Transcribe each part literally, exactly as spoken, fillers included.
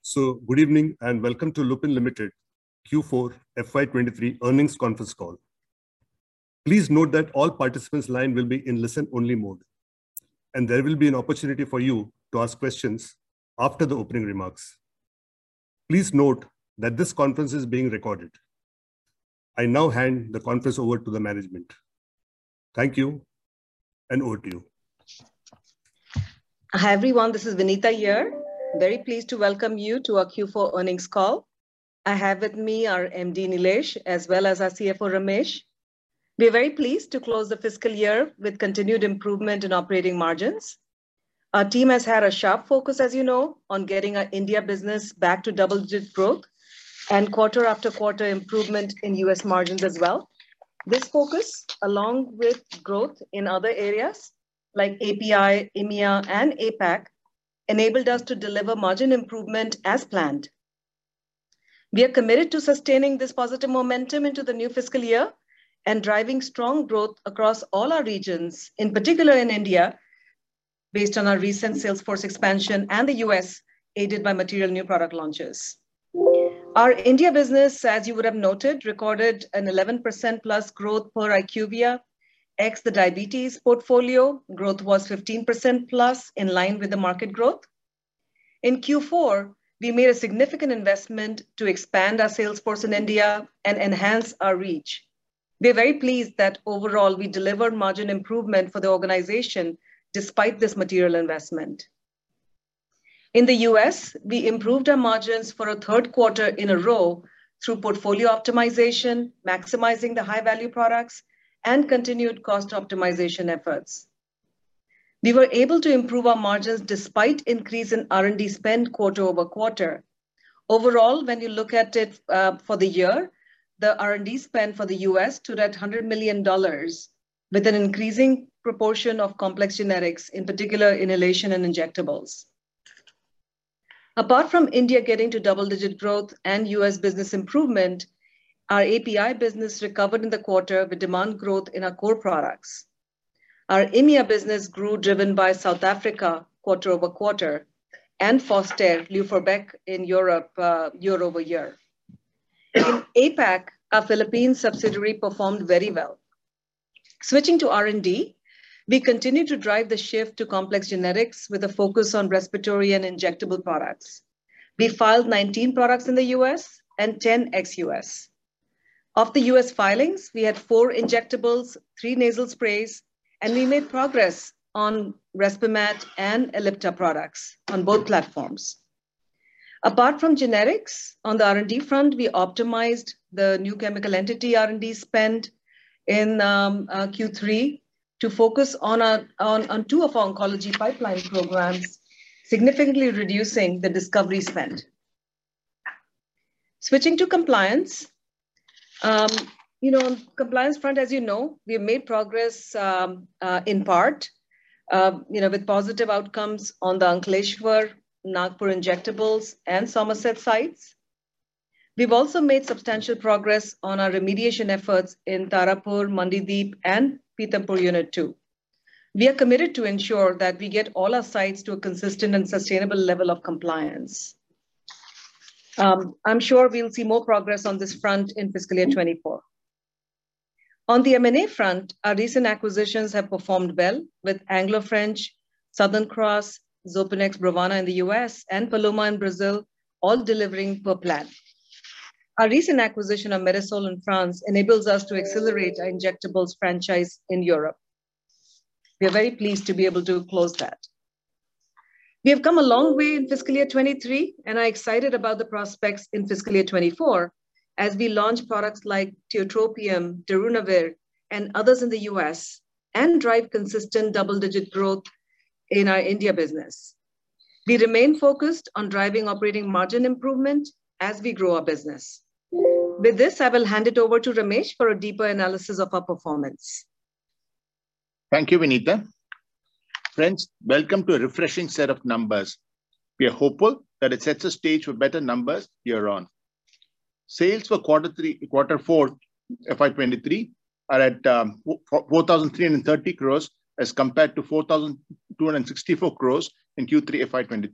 So, good evening and welcome to Lupin Limited Q four F Y twenty-three earnings conference call. Please note that all participants' line will be in listen-only mode, and there will be an opportunity for you to ask questions after the opening remarks. Please note that this conference is being recorded. I now hand the conference over to the management. Thank you, and over to you. Hi everyone, this is Vinita here. Very pleased to welcome you to our Q four earnings call. I have with me our M D Nilesh as well as our C F O Ramesh. We are very pleased to close the fiscal year with continued improvement in operating margins. Our team has had a sharp focus, as you know, on getting our India business back to double-digit growth and quarter after quarter improvement in U S margins as well. This focus, along with growth in other areas like A P I, E M E A, and A PAC, enabled us to deliver margin improvement as planned. We are committed to sustaining this positive momentum into the new fiscal year and driving strong growth across all our regions, in particular in India, based on our recent sales force expansion and the U S, aided by material new product launches. Our India business, as you would have noted, recorded an eleven percent plus growth per IQVIA. Ex the diabetes portfolio, growth was fifteen percent plus in line with the market growth. In Q four, we made a significant investment to expand our sales force in India and enhance our reach. We're very pleased that overall we delivered margin improvement for the organization despite this material investment. In the U S, we improved our margins for a third quarter in a row through portfolio optimization, maximizing the high-value products, and continued cost optimization efforts. We were able to improve our margins despite increase in R and D spend quarter over quarter. Overall, when you look at it uh, for the year, the R and D spend for the U S stood at one hundred million dollars with an increasing proportion of complex generics, in particular inhalation and injectables. Apart from India getting to double-digit growth and U S business improvement, our A P I business recovered in the quarter with demand growth in our core products. Our E M E A business grew driven by South Africa quarter over quarter and Foster, Luforbec in Europe uh, year over year. In A PAC, our Philippines subsidiary performed very well. Switching to R and D, we continue to drive the shift to complex generics with a focus on respiratory and injectable products. We filed nineteen products in the U S and ten ex-U S. Of the U S filings, we had four injectables, three nasal sprays, and we made progress on Respimat and Ellipta products on both platforms. Apart from generics, on the R and D front, we optimized the new chemical entity R and D spend in um, uh, Q three to focus on, our, on, on two of our oncology pipeline programs, significantly reducing the discovery spend. Switching to compliance, Um, you know, on compliance front, as you know, we have made progress um, uh, in part, uh, you know, with positive outcomes on the Ankleshwar, Nagpur injectables, and Somerset sites. We've also made substantial progress on our remediation efforts in Tarapur, Mandideep, and Pithampur Unit two. We are committed to ensure that we get all our sites to a consistent and sustainable level of compliance. Um, I'm sure we'll see more progress on this front in fiscal year twenty-four. On the M and A front, our recent acquisitions have performed well with Anglo-French, Southern Cross, Xopenex Brovana in the U S, and Paloma in Brazil, all delivering per plan. Our recent acquisition of Medisol in France enables us to accelerate our injectables franchise in Europe. We are very pleased to be able to close that. We have come a long way in fiscal year twenty-three and are excited about the prospects in fiscal year twenty-four as we launch products like Tiotropium, Darunavir, and others in the U S and drive consistent double-digit growth in our India business. We remain focused on driving operating margin improvement as we grow our business. With this, I will hand it over to Ramesh for a deeper analysis of our performance. Thank you, Vinita. Friends, welcome to a refreshing set of numbers. We are hopeful that it sets a stage for better numbers year on. Sales for quarter three, quarter four, F Y twenty-three are at um, four thousand three hundred thirty crores as compared to four thousand two hundred sixty-four crores in Q three F Y twenty-three,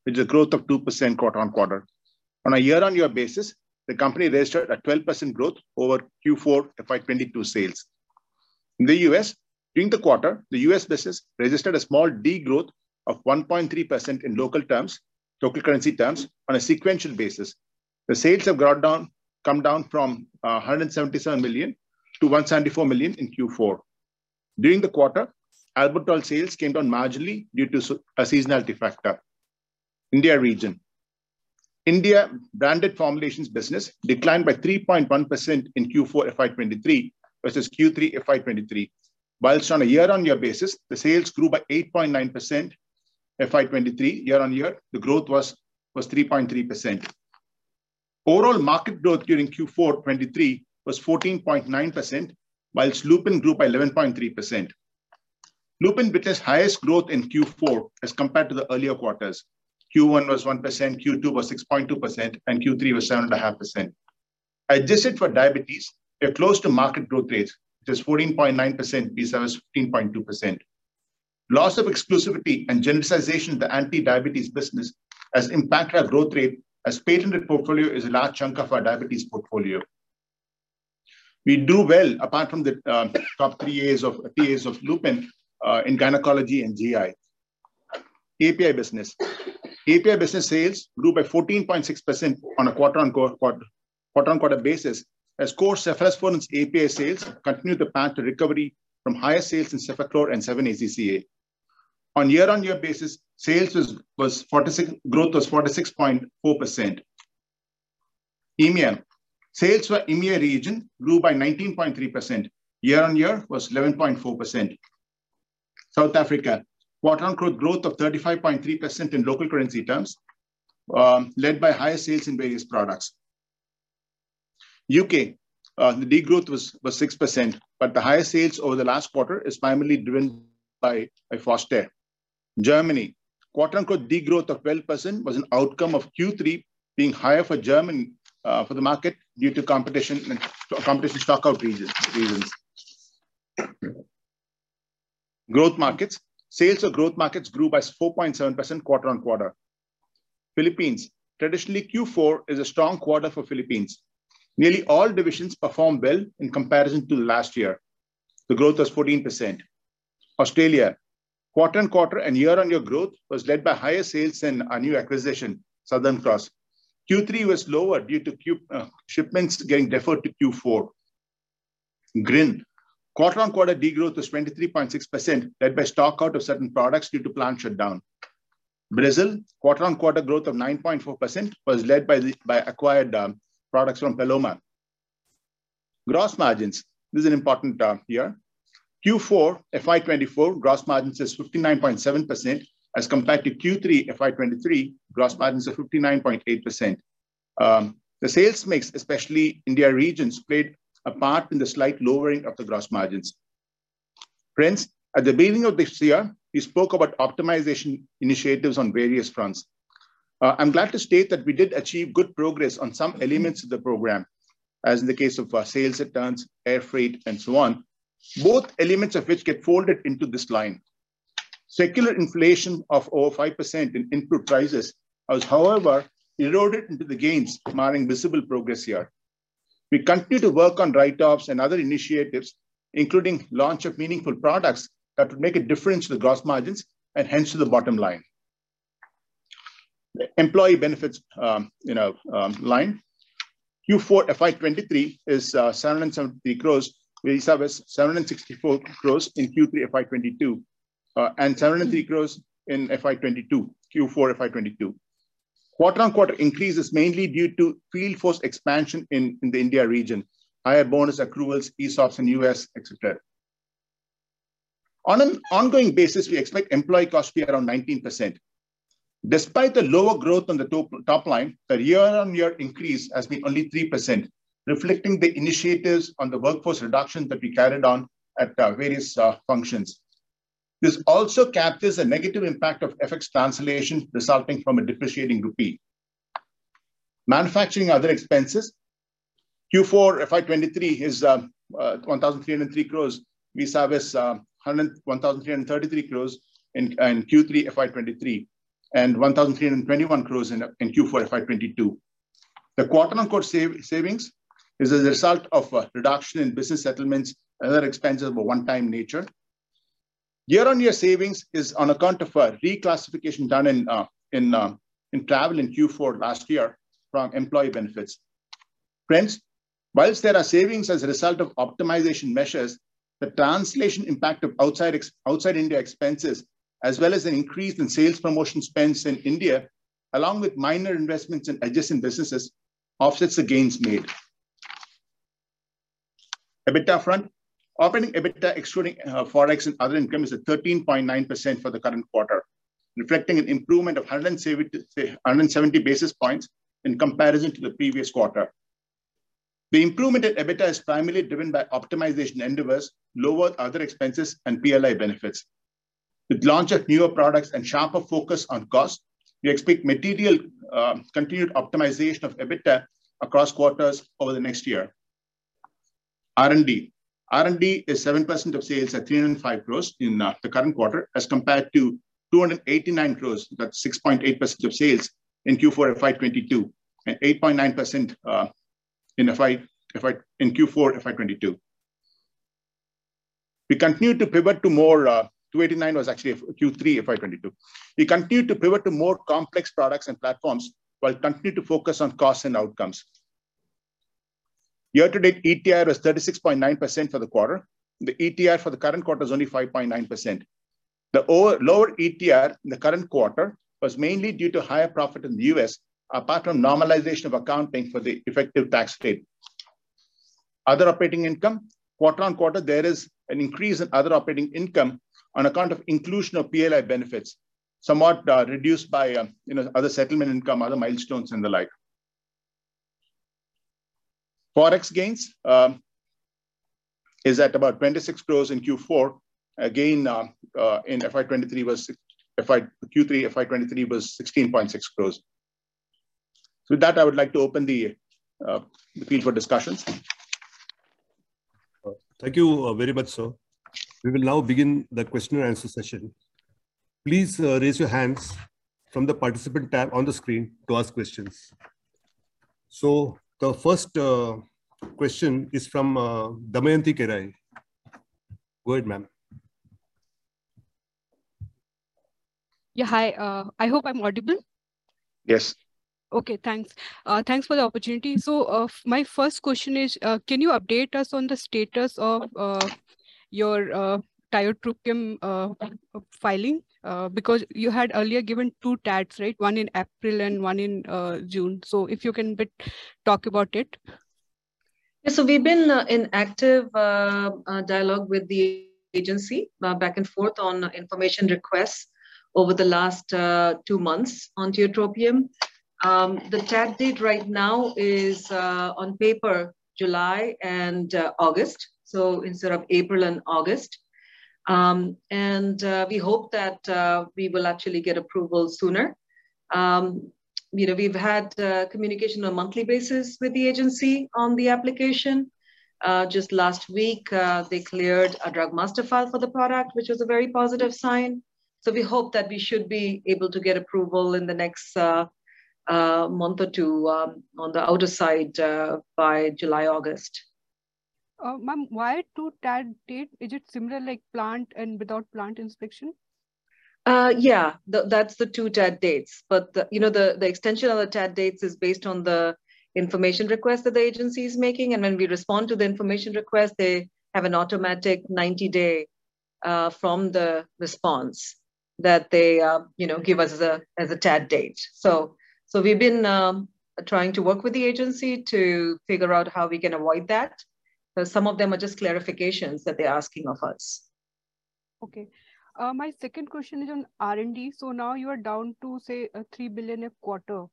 which is a growth of two percent quarter on quarter. On a year-on-year basis, the company registered a twelve percent growth over Q four F Y twenty-two sales. In the U S, during the quarter, the U S business registered a small degrowth of one point three percent in local terms, local currency terms, on a sequential basis. The sales have got down, come down from uh, one hundred seventy-seven million to one hundred seventy-four million in Q four. During the quarter, Albuterol sales came down marginally due to a seasonality factor. India region. India branded formulations business declined by three point one percent in Q four F Y twenty-three versus Q three F Y twenty-three. Whilst on a year-on-year basis, the sales grew by eight point nine percent F Y twenty-three. Year-on-year, the growth was, was three point three percent. Overall market growth during Q four twenty-three was fourteen point nine percent, whilst Lupin grew by eleven point three percent. Lupin witnessed highest growth in Q four as compared to the earlier quarters. Q one was one percent, Q two was six point two percent, and Q three was seven point five percent. Adjusted for diabetes, we are close to market growth rates, which is fourteen point nine percent versus fifteen point two percent. Loss of exclusivity and genericization of the anti-diabetes business has impacted our growth rate, as patented portfolio is a large chunk of our diabetes portfolio. We do well, apart from the uh, top three A's of, T A's of Lupin, uh, in gynecology and G I. A P I business. A P I business sales grew by fourteen point six percent on a quarter-on-quarter quarter-on-quarter basis, as core cephalosporins A P I sales continued the path to recovery from higher sales in Cefaclor and seven A Z C A. On year-on-year basis, sales was, was forty-six, growth was forty-six point four percent. E M E A. Sales for E M E A region grew by nineteen point three percent. Year-on-year was eleven point four percent. South Africa. Quarter-on-quarter growth of thirty-five point three percent in local currency terms, um, led by higher sales in various products. U K, uh, the degrowth was, was six percent, but the higher sales over the last quarter is primarily driven by, by Foster. Germany, quarter-on-quarter degrowth of twelve percent was an outcome of Q three being higher for Germany, uh, for the market due to competition and competition stockout reasons. reasons. Growth markets. Sales of growth markets grew by four point seven percent quarter on quarter. Philippines. Traditionally, Q four is a strong quarter for Philippines. Nearly all divisions performed well in comparison to last year. The growth was fourteen percent. Australia. Quarter on quarter and year on year growth was led by higher sales in our new acquisition, Southern Cross. Q three was lower due to Q, uh, shipments getting deferred to Q four. Grin. Quarter-on-quarter degrowth was twenty-three point six percent, led by stock out of certain products due to plant shutdown. Brazil, quarter-on-quarter growth of nine point four percent was led by, the, by acquired um, products from Paloma. Gross margins. This is an important uh, year. Q four F Y twenty-four gross margins is fifty-nine point seven percent as compared to Q three F Y twenty-three gross margins of fifty-nine point eight percent. Um, the sales mix, especially India regions, played a part in the slight lowering of the gross margins. Friends, at the beginning of this year, we spoke about optimization initiatives on various fronts. Uh, I'm glad to state that we did achieve good progress on some elements of the program, as in the case of uh, sales returns, air freight, and so on, both elements of which get folded into this line. Secular inflation of over five percent in input prices has, however, eroded into the gains, marring visible progress here. We continue to work on write-offs and other initiatives, including launch of meaningful products that would make a difference to the gross margins and hence to the bottom line. The employee benefits um, you know, um, line. Q four F Y twenty-three is uh, seven hundred seventy-three crores, versus seven hundred sixty-four crores in Q three F Y twenty-two, uh, and seven hundred three crores in F Y twenty-two, Q four F Y twenty-two. Quarter-on-quarter increase is mainly due to field force expansion in, in the India region, higher bonus accruals, E S O Ps in U S, et cetera. On an ongoing basis, we expect employee costs to be around nineteen percent. Despite the lower growth on the top, top line, the year-on-year increase has been only three percent, reflecting the initiatives on the workforce reduction that we carried on at uh, various uh, functions. This also captures a negative impact of F X translation resulting from a depreciating rupee. Manufacturing other expenses. Q four F Y twenty-three is uh, uh, one thousand three hundred three crores, vis-a-vis uh, one thousand three hundred thirty-three crores in, in Q three F Y twenty-three. and one thousand three hundred twenty-one crores in, in Q four F Y twenty-two. The quarter-on-quarter save, savings is as a result of a reduction in business settlements and other expenses of a one-time nature. Year-on-year savings is on account of a reclassification done in, uh, in, uh, in travel in Q four last year from employee benefits. Friends, whilst there are savings as a result of optimization measures, the translation impact of outside, outside India expenses, as well as an increase in sales promotion spends in India, along with minor investments in adjacent businesses, offsets the gains made. EBITDA front, operating EBITDA excluding uh, Forex and other income is at thirteen point nine percent for the current quarter, reflecting an improvement of one hundred seventy basis points in comparison to the previous quarter. The improvement in EBITDA is primarily driven by optimization endeavors, lower other expenses, and P L I benefits. With launch of newer products and sharper focus on cost, we expect material uh, continued optimization of EBITDA across quarters over the next year. R and D. R and D is seven percent of sales at three hundred five crores in uh, the current quarter as compared to two hundred eighty-nine crores, that's six point eight percent of sales in Q four F Y twenty-two and eight point nine percent uh, in, F I, F I, in Q four F Y twenty-two. We continue to pivot to more, uh, two eighty-nine was actually Q three F Y twenty-two. We continue to pivot to more complex products and platforms while continue to focus on costs and outcomes. Year-to-date E T R was thirty-six point nine percent for the quarter. The E T R for the current quarter is only five point nine percent. The over, lower E T R in the current quarter was mainly due to higher profit in the U S, apart from normalization of accounting for the effective tax rate. Other operating income, quarter on quarter, there is an increase in other operating income on account of inclusion of P L I benefits, somewhat uh, reduced by uh, you know, other settlement income, other milestones and the like. Forex gains um, is at about twenty-six crores in Q four. Again, uh, uh, in F Y twenty-three was F Y Q three F Y twenty-three was sixteen point six crores. So with that, I would like to open the, uh, the field for discussions. Uh, thank you uh, very much, sir. We will now begin the question and answer session. Please uh, raise your hands from the participant tab on the screen to ask questions. So the first uh, question is from uh, Damayanti Kerai. Go ahead, ma'am. Yeah, hi. Uh, I hope I'm audible. Yes. Okay, thanks. Uh, thanks for the opportunity. So uh, my first question is, uh, can you update us on the status of uh, your uh, tiotropium uh, filing? Uh, because you had earlier given two T A Ds, right? One in April and one in uh, June. So if you can bit talk about it. Yeah, so we've been uh, in active uh, uh, dialogue with the agency uh, back and forth on information requests over the last uh, two months on tiotropium. Um, the T A D date right now is uh, on paper, July and uh, August. So instead of April and August. Um, and uh, we hope that uh, we will actually get approval sooner. Um, you know, we've had uh, communication on a monthly basis with the agency on the application. Uh, just last week, uh, they cleared a drug master file for the product, which was a very positive sign. So we hope that we should be able to get approval in the next uh, uh, month or two um, on the outer side uh, by July, August. Uh, Ma'am, why two T A D date? Is it similar like plant and without plant inspection? Uh, yeah, the, that's the two T A D dates. But the, you know, the, the extension of the T A D dates is based on the information request that the agency is making. And when we respond to the information request, they have an automatic ninety day uh, from the response that they uh, you know, give us as a, as a T A D date. So, so we've been um, trying to work with the agency to figure out how we can avoid that. So some of them are just clarifications that they're asking of us. Okay. Uh, my second question is on R and D. So now you are down to say uh, three billion a quarter.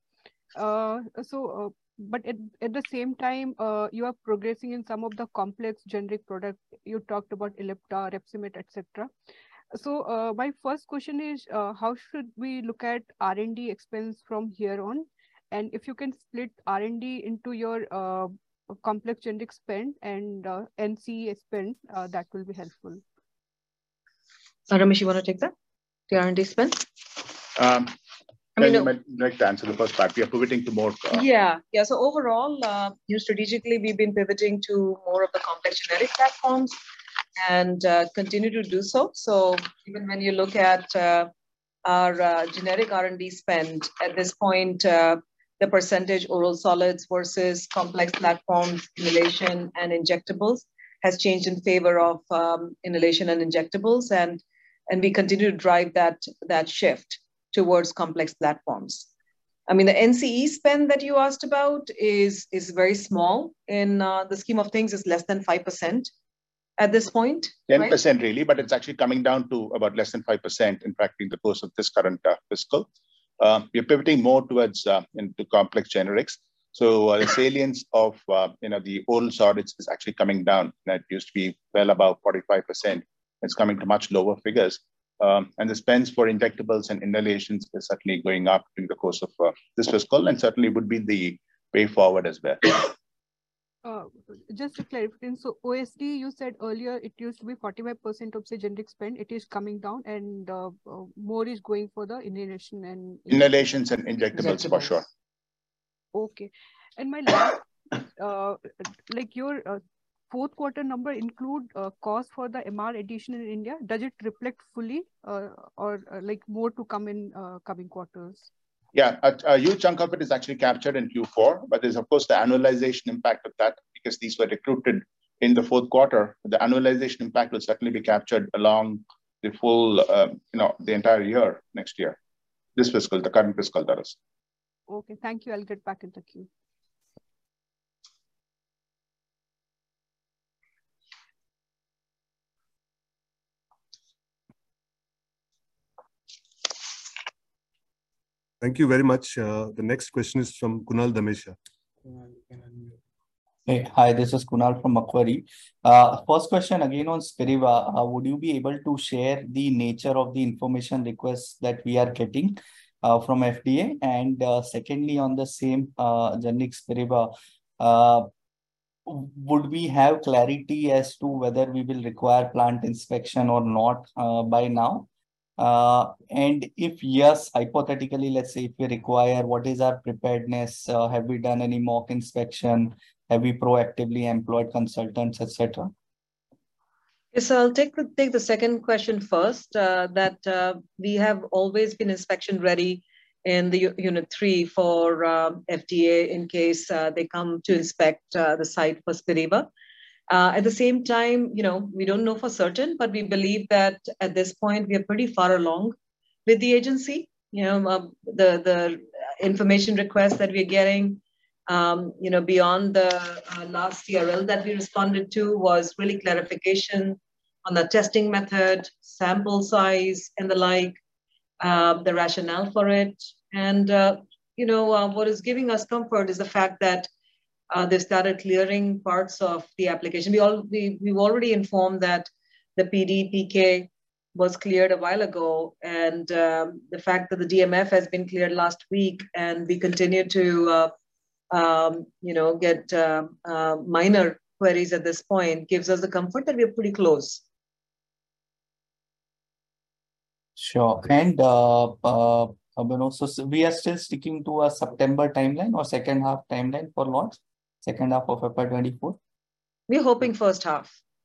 Uh, so, uh, but at, at the same time, uh, you are progressing in some of the complex generic products. You talked about Ellipta, Repsimate, et cetera. So uh, my first question is, uh, how should we look at R and D expense from here on? And if you can split R and D into your uh, complex generic spend and uh, N C E spend, uh, that will be helpful. Uh, Ramesh, you want to take that? The R and D spend? Um, I mean, you might like to answer the first part. We are pivoting to more. Uh, yeah, yeah. So overall, uh, you know, strategically, we've been pivoting to more of the complex generic platforms and uh, continue to do so. So even when you look at uh, our uh, generic R and D spend at this point, uh, the percentage oral solids versus complex platforms, inhalation and injectables has changed in favor of um, inhalation and injectables, and and we continue to drive that that shift towards complex platforms. I mean, the N C E spend that you asked about is is very small in uh, the scheme of things. Is less than five percent at this point. ten percent right? Really, but it's actually coming down to about less than five percent, in fact, in the course of this current uh, fiscal. Uh, we're pivoting more towards uh, into complex generics. So uh, the salience of uh, you know the oral solids is actually coming down. That used to be well above forty-five percent. It's coming to much lower figures. Um, and the spends for injectables and inhalations is certainly going up in the course of uh, this fiscal, and certainly would be the way forward as well. Uh, just to clarify, so O S D, you said earlier it used to be forty-five percent of the generic spend. It is coming down, and uh, uh, more is going for the inhalation and inhalations and injectables, injectables. For sure. Okay, and my last, uh, like your uh, fourth quarter number include uh, cost for the M R addition in India. Does it reflect fully, uh, or uh, like more to come in uh, coming quarters? Yeah, a, a huge chunk of it is actually captured in Q four, but there's of course the annualization impact of that because these were recruited in the fourth quarter. The annualization impact will certainly be captured along the full, uh, you know, the entire year next year, this fiscal, the current fiscal, that is. Okay, thank you. I'll get back in the queue. Thank you very much. Uh, the next question is from Kunal Damesha. Hey, hi, this is Kunal from Macquarie. Uh, first question again on Spiriva. Uh, would you be able to share the nature of the information requests that we are getting uh, from F D A? And uh, secondly, on the same uh, generic Spiriva, uh, would we have clarity as to whether we will require plant inspection or not uh, by now? Uh, and if yes, hypothetically, let's say if we require, what is our preparedness? Uh, have we done any mock inspection? Have we proactively employed consultants, et cetera? Yes, I'll take the, take the second question first, uh, that uh, we have always been inspection ready in the unit three for uh, F D A in case uh, they come to inspect uh, the site for Spiriva. Uh, at the same time, you know, we don't know for certain, but we believe that at this point we are pretty far along with the agency. You know, uh, the the information requests that we're getting, um, you know, beyond the uh, last C R L that we responded to was really clarification on the testing method, sample size, and the like, uh, the rationale for it, and uh, you know, uh, what is giving us comfort is the fact that Uh, they started clearing parts of the application. We all we we've already informed that the P D P K was cleared a while ago, and um, the fact that the D M F has been cleared last week, and we continue to uh, um, you know get uh, uh, minor queries at this point gives us the comfort that we're pretty close. Sure, and uh, uh, you know, so we are still sticking to a September timeline or second half timeline for launch. Second half of F Y twenty-four? We're hoping first half.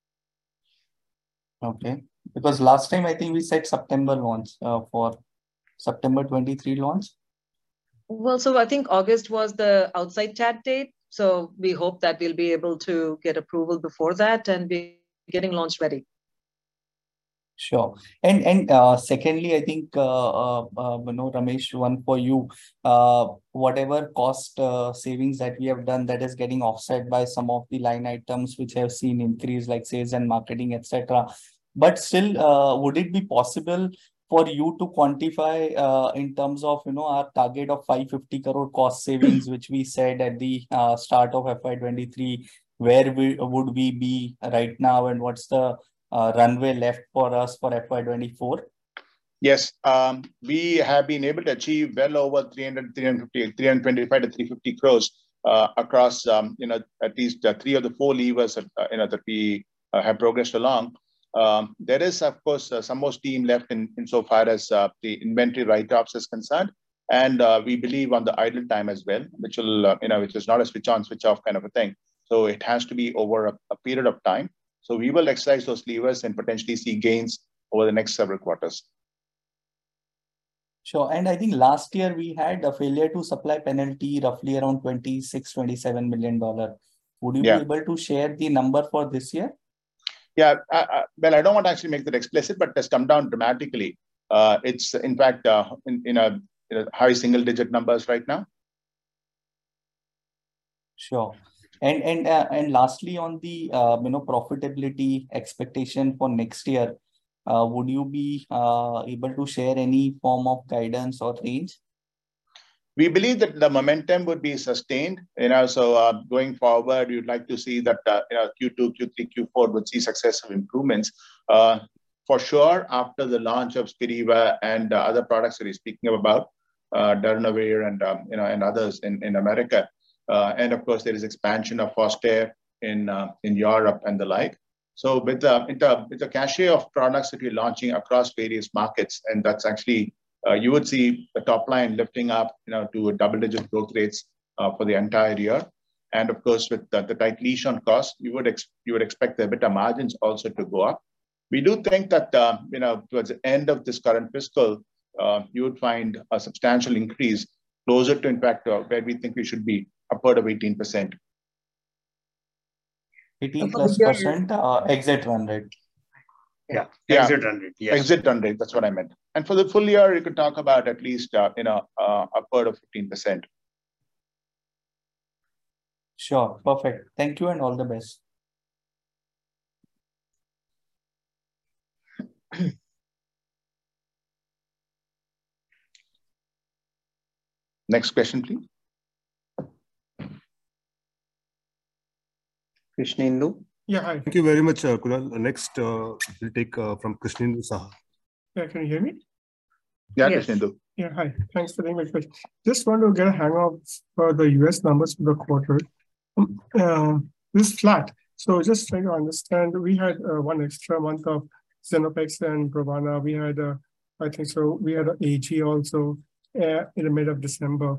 Okay. Because last time I think we said September launch uh, for September twenty-three launch. Well, so I think August was the outside T A D date. So we hope that we'll be able to get approval before that and be getting launch ready. Sure. And and uh, secondly, I think, uh, uh, uh, you know, Ramesh, one for you, uh, whatever cost uh, savings that we have done, that is getting offset by some of the line items which have seen increase like sales and marketing, et cetera. But still, uh, would it be possible for you to quantify uh, in terms of, you know, our target of five hundred fifty crore cost savings, which we said at the uh, start of F Y twenty-three, where we, would we be right now and what's the Uh, runway left for us for F Y twenty-four? Yes, um, we have been able to achieve well over three hundred, three hundred fifty, three hundred twenty-five to three hundred fifty crores uh, across, um, you know, at least uh, three of the four levers that, uh, you know, that we uh, have progressed along. Um, there is, of course, uh, some more steam left in insofar as uh, the inventory write-offs is concerned. And uh, we believe on the idle time as well, which will, uh, you know, which is not a switch on, switch off kind of a thing. So it has to be over a, a period of time. So we will exercise those levers and potentially see gains over the next several quarters. Sure. And I think last year we had a failure to supply penalty roughly around twenty-six, twenty-seven million dollars. Would you yeah. be able to share the number for this year? Yeah, I, I, well, I don't want to actually make that explicit, but it has come down dramatically. Uh, it's in fact uh, in, in, a, in a high single digit numbers right now. Sure. And and uh, and lastly, on the uh, you know profitability expectation for next year, uh, would you be uh, able to share any form of guidance or range? We believe that the momentum would be sustained. You know, so uh, going forward, you'd like to see that uh, you know Q two, Q three, Q four would see successive improvements. Uh, for sure, after the launch of Spiriva and uh, other products that he's speaking about, uh, Darunavir and um, you know and others in in America. Uh, and of course, there is expansion of Fostair in uh, in Europe and the like. So with the, with the with the cachet of products that we're launching across various markets, and that's actually uh, you would see the top line lifting up, you know, to double-digit growth rates uh, for the entire year. And of course, with the, the tight leash on cost, you would ex you would expect the EBITDA margins also to go up. We do think that uh, you know towards the end of this current fiscal, uh, you would find a substantial increase closer to, in fact, uh, where we think we should be. Upward of eighteen percent. eighteen plus percent uh, exit run rate. Yeah, yeah. Exit run rate. Yes. Exit run rate. That's what I meant. And for the full year, you could talk about at least uh, you know uh, upward of fifteen percent. Sure. Perfect. Thank you and all the best. Next question, please. Krishnendu. Yeah, hi. Thank you very much, uh, Kunal. Uh, next, uh, we'll take uh, from Krishnendu Saha. Yeah, can you hear me? Yeah, yes. Krishnendu. Yeah, hi. Thanks for taking my question. Just want to get a hang of for the U S numbers for the quarter. Um, uh, this is flat. So just trying to understand, we had uh, one extra month of Xenopex and Brovana. We had, uh, I think so, we had an A G also uh, in the mid of December.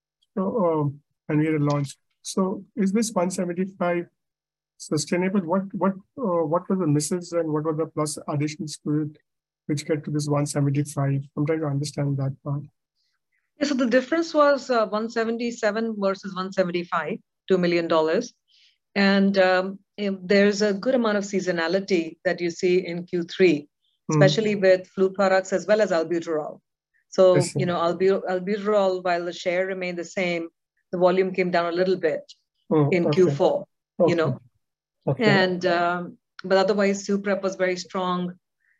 So, um, and we had a launch. So is this one seventy-five sustainable? What what uh, what were the misses and what were the plus additions to it, which get to this one seventy-five? I'm trying to understand that part. Yeah, so the difference was uh, one seventy-seven versus one seventy-five, two million dollars. And um, there's a good amount of seasonality that you see in Q three, especially mm. with flu products as well as albuterol. So, you know, albu albuterol, while the share remained the same, the volume came down a little bit oh, in okay. Q four, okay. you know. Okay. And, um, but otherwise, Suprep was very strong,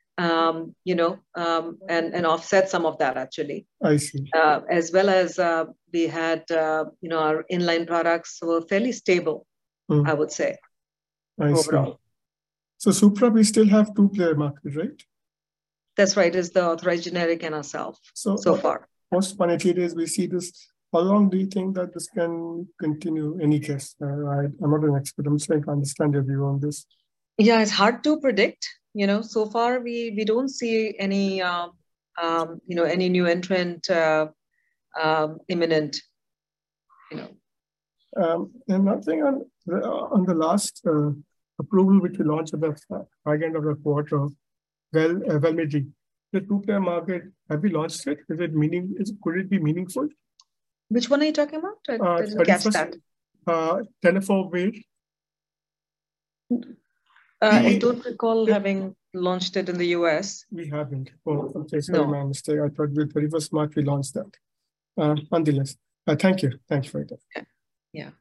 um, you know, um, and, and offset some of that actually. I see. Uh, as well as uh, we had, uh, you know, our inline products were fairly stable, mm. I would say, I overall. See. So Suprep, we still have two-player market, right? That's right, is the authorized generic and ourselves so, so far. Post one eighty days, we see this. How long do you think that this can continue? Any case, uh, I, I'm not an expert. I'm trying to understand your view on this. Yeah, it's hard to predict. You know, so far we we don't see any, uh, um, you know, any new entrant uh, um, imminent. You know. Um, and nothing on the, on the last uh, approval which we launched at the back end of the quarter. Well, uh, Velmidri, the two-player market. Have we launched it? Is it meaning? Is could it be meaningful? Which one are you talking about? I uh, didn't catch that. Uh, Tenofovir. Uh, I don't recall having launched it in the U S. We haven't. Oh, okay, sorry, no. my mistake. I thought with thirty-first March we launched that. Uh, nonetheless, uh, thank you. Thank you for that. Yeah. yeah.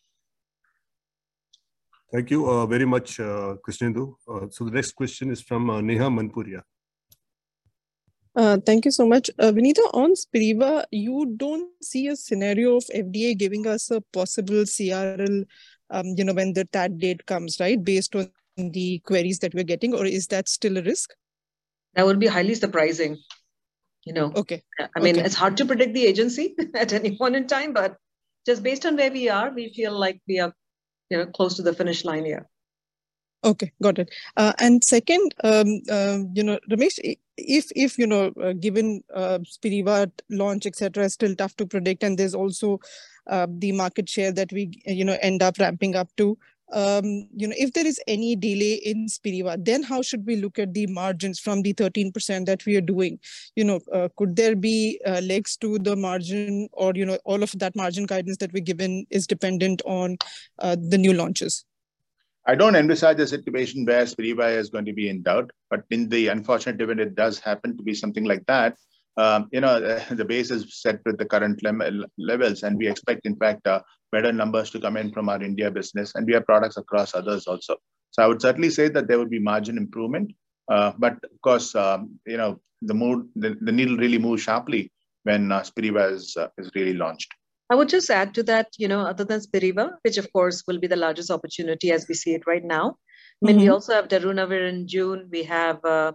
Thank you uh, very much, uh, Krishnendu. Uh, so the next question is from uh, Neha Manpuria. Uh, thank you so much. Uh, Vinita, on Spiriva, you don't see a scenario of F D A giving us a possible C R L, um, you know, when the T A D date comes, right, based on the queries that we're getting, or is that still a risk? That would be highly surprising, you know. Okay. I mean, okay. It's hard to predict the agency at any point in time, but just based on where we are, we feel like we are, you know, close to the finish line here. Okay, got it. Uh, and second, um, uh, you know, Ramesh, if, if you know, uh, given uh, Spiriva launch, et cetera, is still tough to predict, and there's also uh, the market share that we, you know, end up ramping up to, um, you know, if there is any delay in Spiriva, then how should we look at the margins from the thirteen percent that we are doing? You know, uh, could there be uh, legs to the margin, or, you know, all of that margin guidance that we're given is dependent on uh, the new launches? I don't envisage a situation where Spiriva is going to be in doubt, but in the unfortunate event it does happen to be something like that, um, you know, the, the base is set with the current le levels, and we expect, in fact, uh, better numbers to come in from our India business, and we have products across others also. So I would certainly say that there would be margin improvement, uh, but of course, um, you know, the mood, the, the needle really moves sharply when uh, Spiriva is, uh, is really launched. I would just add to that, you know, other than Spiriva, which of course will be the largest opportunity as we see it right now. I mean, mm-hmm. we also have Darunavir in June. We have, uh,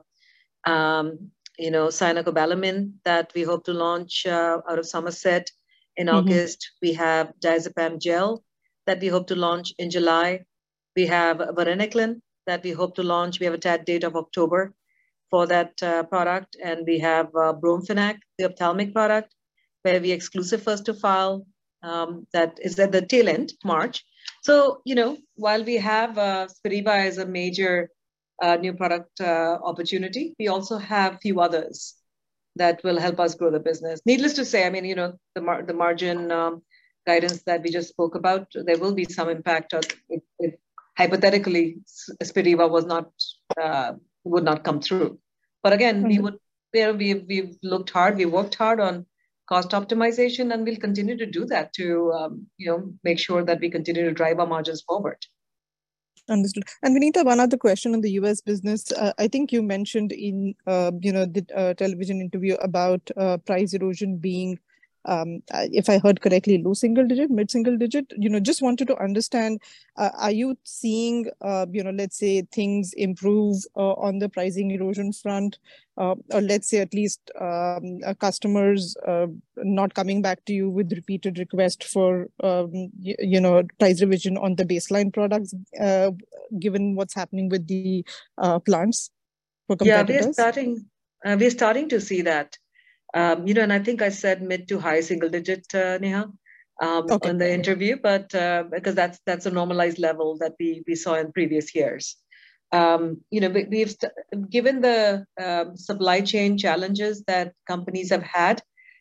um, you know, cyanocobalamin that we hope to launch uh, out of Somerset in mm-hmm. August. We have diazepam gel that we hope to launch in July. We have varenicline that we hope to launch. We have a T A D date of October for that uh, product. And we have uh, Bromfenac, the ophthalmic product, where we exclusive first to file, um, that is at the tail end, March. So, you know, while we have uh, Spiriva as a major uh, new product uh, opportunity, we also have a few others that will help us grow the business. Needless to say, I mean, you know, the, mar the margin um, guidance that we just spoke about, there will be some impact of if, if hypothetically Spiriva was not, uh, would not come through. But again, mm-hmm. we would, we, we've looked hard, we worked hard on cost optimization, and we'll continue to do that to, um, you know, make sure that we continue to drive our margins forward. Understood. And Vinita, one other question on the U S business. Uh, I think you mentioned in, uh, you know, the uh, television interview about uh, price erosion being, um, if I heard correctly, low single digit, mid single digit. You know, just wanted to understand, uh, are you seeing, uh, you know, let's say things improve uh, on the pricing erosion front? Uh, or let's say at least um, uh, customers uh, not coming back to you with repeated request for, um, you, you know, price revision on the baseline products, uh, given what's happening with the uh, plants for competitors? Yeah, we're starting, uh, we're starting to see that. Um, you know, and I think I said mid to high single digit, uh, Neha, um, okay. in the interview, but uh, because that's that's a normalized level that we, we saw in previous years. Um, you know, we, we've given the um, supply chain challenges that companies have had.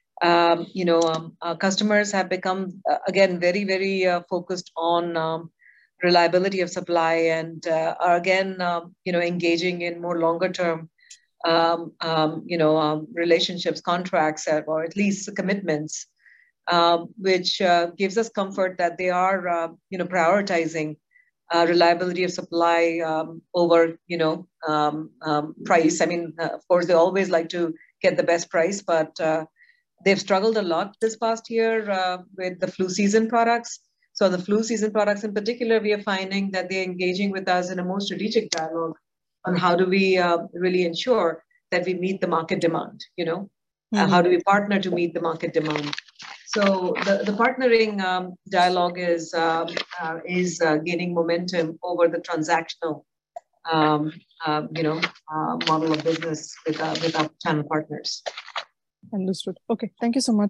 Um, you know, um, our customers have become uh, again very, very uh, focused on um, reliability of supply, and uh, are again, um, you know, engaging in more longer term, um, um, you know, um, relationships, contracts, or at least commitments, um, which uh, gives us comfort that they are, uh, you know, prioritizing Uh, reliability of supply um, over, you know, um, um, price. I mean, uh, of course, they always like to get the best price, but uh, they've struggled a lot this past year uh, with the flu season products. So the flu season products in particular, we are finding that they're engaging with us in a more strategic dialogue on how do we uh, really ensure that we meet the market demand, you know, mm-hmm. uh, how do we partner to meet the market demand? So the, the partnering um, dialogue is, um, uh, is uh, gaining momentum over the transactional, um, uh, you know, uh, model of business with, uh, with our channel partners. Understood. Okay, thank you so much.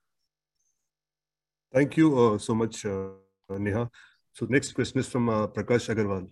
Thank you uh, so much, uh, Neha. So next question is from uh, Prakash Agarwal.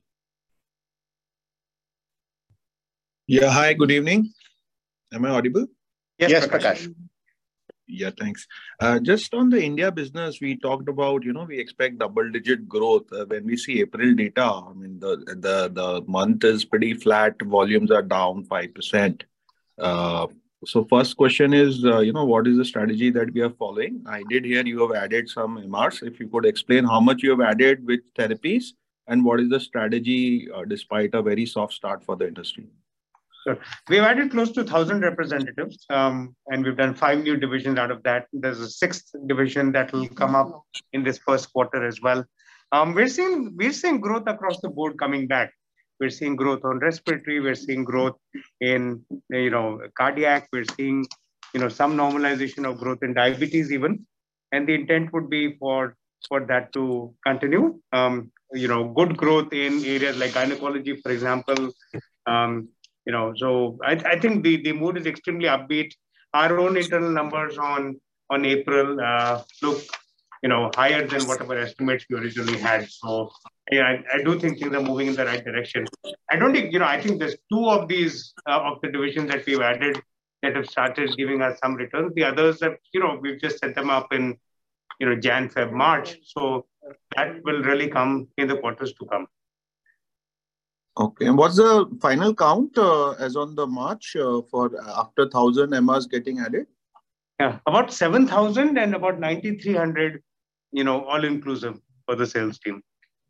Yeah, hi, good evening. Am I audible? Yes, yes Prakash. Yeah, thanks. Uh, just on the India business, we talked about, you know, we expect double-digit growth. Uh, when we see April data, I mean, the, the, the month is pretty flat. Volumes are down five percent. Uh, so first question is, uh, you know, what is the strategy that we are following? I did hear you have added some M Rs. If you could explain how much you have added with therapies and what is the strategy uh, despite a very soft start for the industry? Sure. We've added close to one thousand representatives, um, and we've done five new divisions out of that. There's a sixth division that will come up in this first quarter as well. Um, we're seeing we're seeing growth across the board coming back. We're seeing growth on respiratory. We're seeing growth in, you know, cardiac. We're seeing, you know, some normalization of growth in diabetes even. And the intent would be for for that to continue. Um, you know, good growth in areas like gynecology, for example. Um, you know, so I, I think the, the mood is extremely upbeat. Our own internal numbers on, on April uh, look, you know, higher than whatever estimates we originally had. So yeah, I, I do think things are moving in the right direction. I don't think, you know, I think there's two of these, uh, of the divisions that we've added that have started giving us some returns. The others have, you know, we've just set them up in, you know, Jan, Feb, March. So that will really come in the quarters to come. Okay. And what's the final count uh, as on the March uh, for after one thousand M Rs getting added? Yeah, about seven thousand and about ninety-three hundred, you know, all inclusive for the sales team.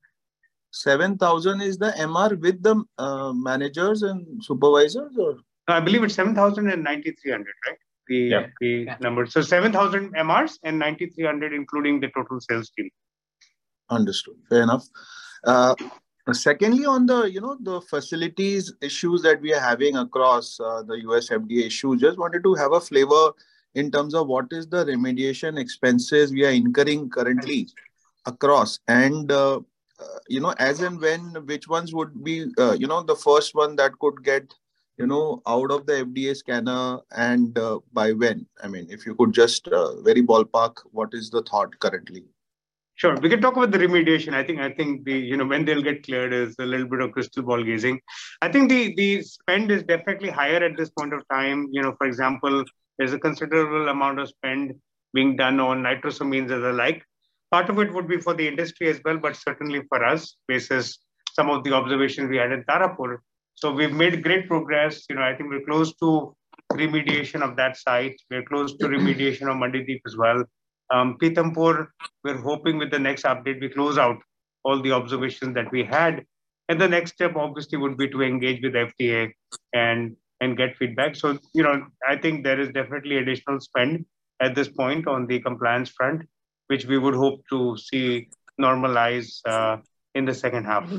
seven thousand is the M R with the uh, managers and supervisors, or? No, I believe it's seven thousand and ninety-three hundred, right? The, yeah. the yeah. number. So seven thousand M Rs and ninety-three hundred, including the total sales team. Understood. Fair enough. Uh, secondly, on the, you know, the facilities issues that we are having across uh, the U S F D A issue, just wanted to have a flavor in terms of what is the remediation expenses we are incurring currently across, and uh, uh, you know, as and when, which ones would be, uh, you know, the first one that could get, you know, out of the F D A scanner, and uh, by when? I mean, if you could just uh, very ballpark, what is the thought currently? Sure, we can talk about the remediation. I think I think the, you know, when they'll get cleared is a little bit of crystal ball gazing. I think the the spend is definitely higher at this point of time. You know, for example, there's a considerable amount of spend being done on nitrosamines and the like. Part of it would be for the industry as well, but certainly for us, basis some of the observations we had in Tarapur. So we've made great progress. You know, I think we're close to remediation of that site. We're close to remediation of Mandideep as well. Um, Pithampur, we're hoping with the next update, we close out all the observations that we had. And the next step obviously would be to engage with F D A and, and get feedback. So, you know, I think there is definitely additional spend at this point on the compliance front, which we would hope to see normalize uh, in the second half.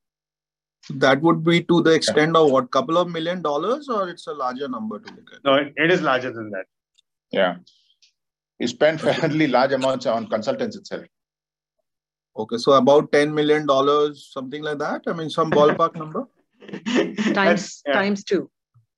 That would be to the extent of what, couple of million dollars, or it's a larger number to look at? No, it, it is larger than that. Yeah. We spend fairly large amounts on consultants itself. Okay, so about ten million dollars, something like that? I mean, some ballpark number? times, yeah. times two.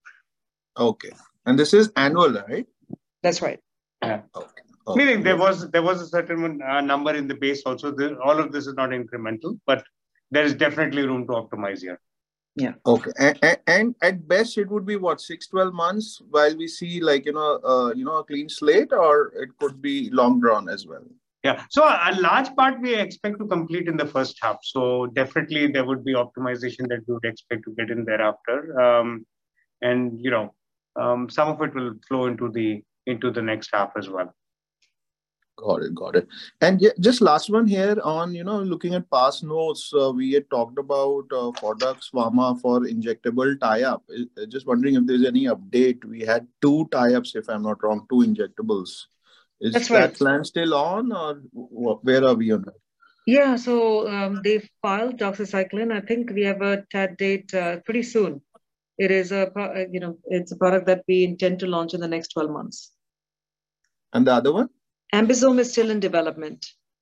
Okay. And this is annual, right? That's right. Yeah. Okay. Okay. Meaning there was there was a certain uh, number in the base also. The, all of this is not incremental, but there is definitely room to optimize here. Yeah. Okay. And, and, and at best, it would be what, six, twelve months while we see, like, you know, uh, you know, a clean slate, or it could be long drawn as well? Yeah. So a large part we expect to complete in the first half. So definitely there would be optimization that we would expect to get in thereafter. Um, and, you know, um, some of it will flow into the into the next half as well. Got it, got it. And just last one here on, you know, looking at past notes, uh, we had talked about uh, Fodax Pharma for injectable tie-up. Just wondering if there's any update. We had two tie-ups, if I'm not wrong, two injectables. Is That's that right. plan still on, or where are we on that? Yeah, so um, they filed doxycycline. I think we have a T A D date uh, pretty soon. It is a, you know, it's a product that we intend to launch in the next twelve months. And the other one? Ambisome is still in development.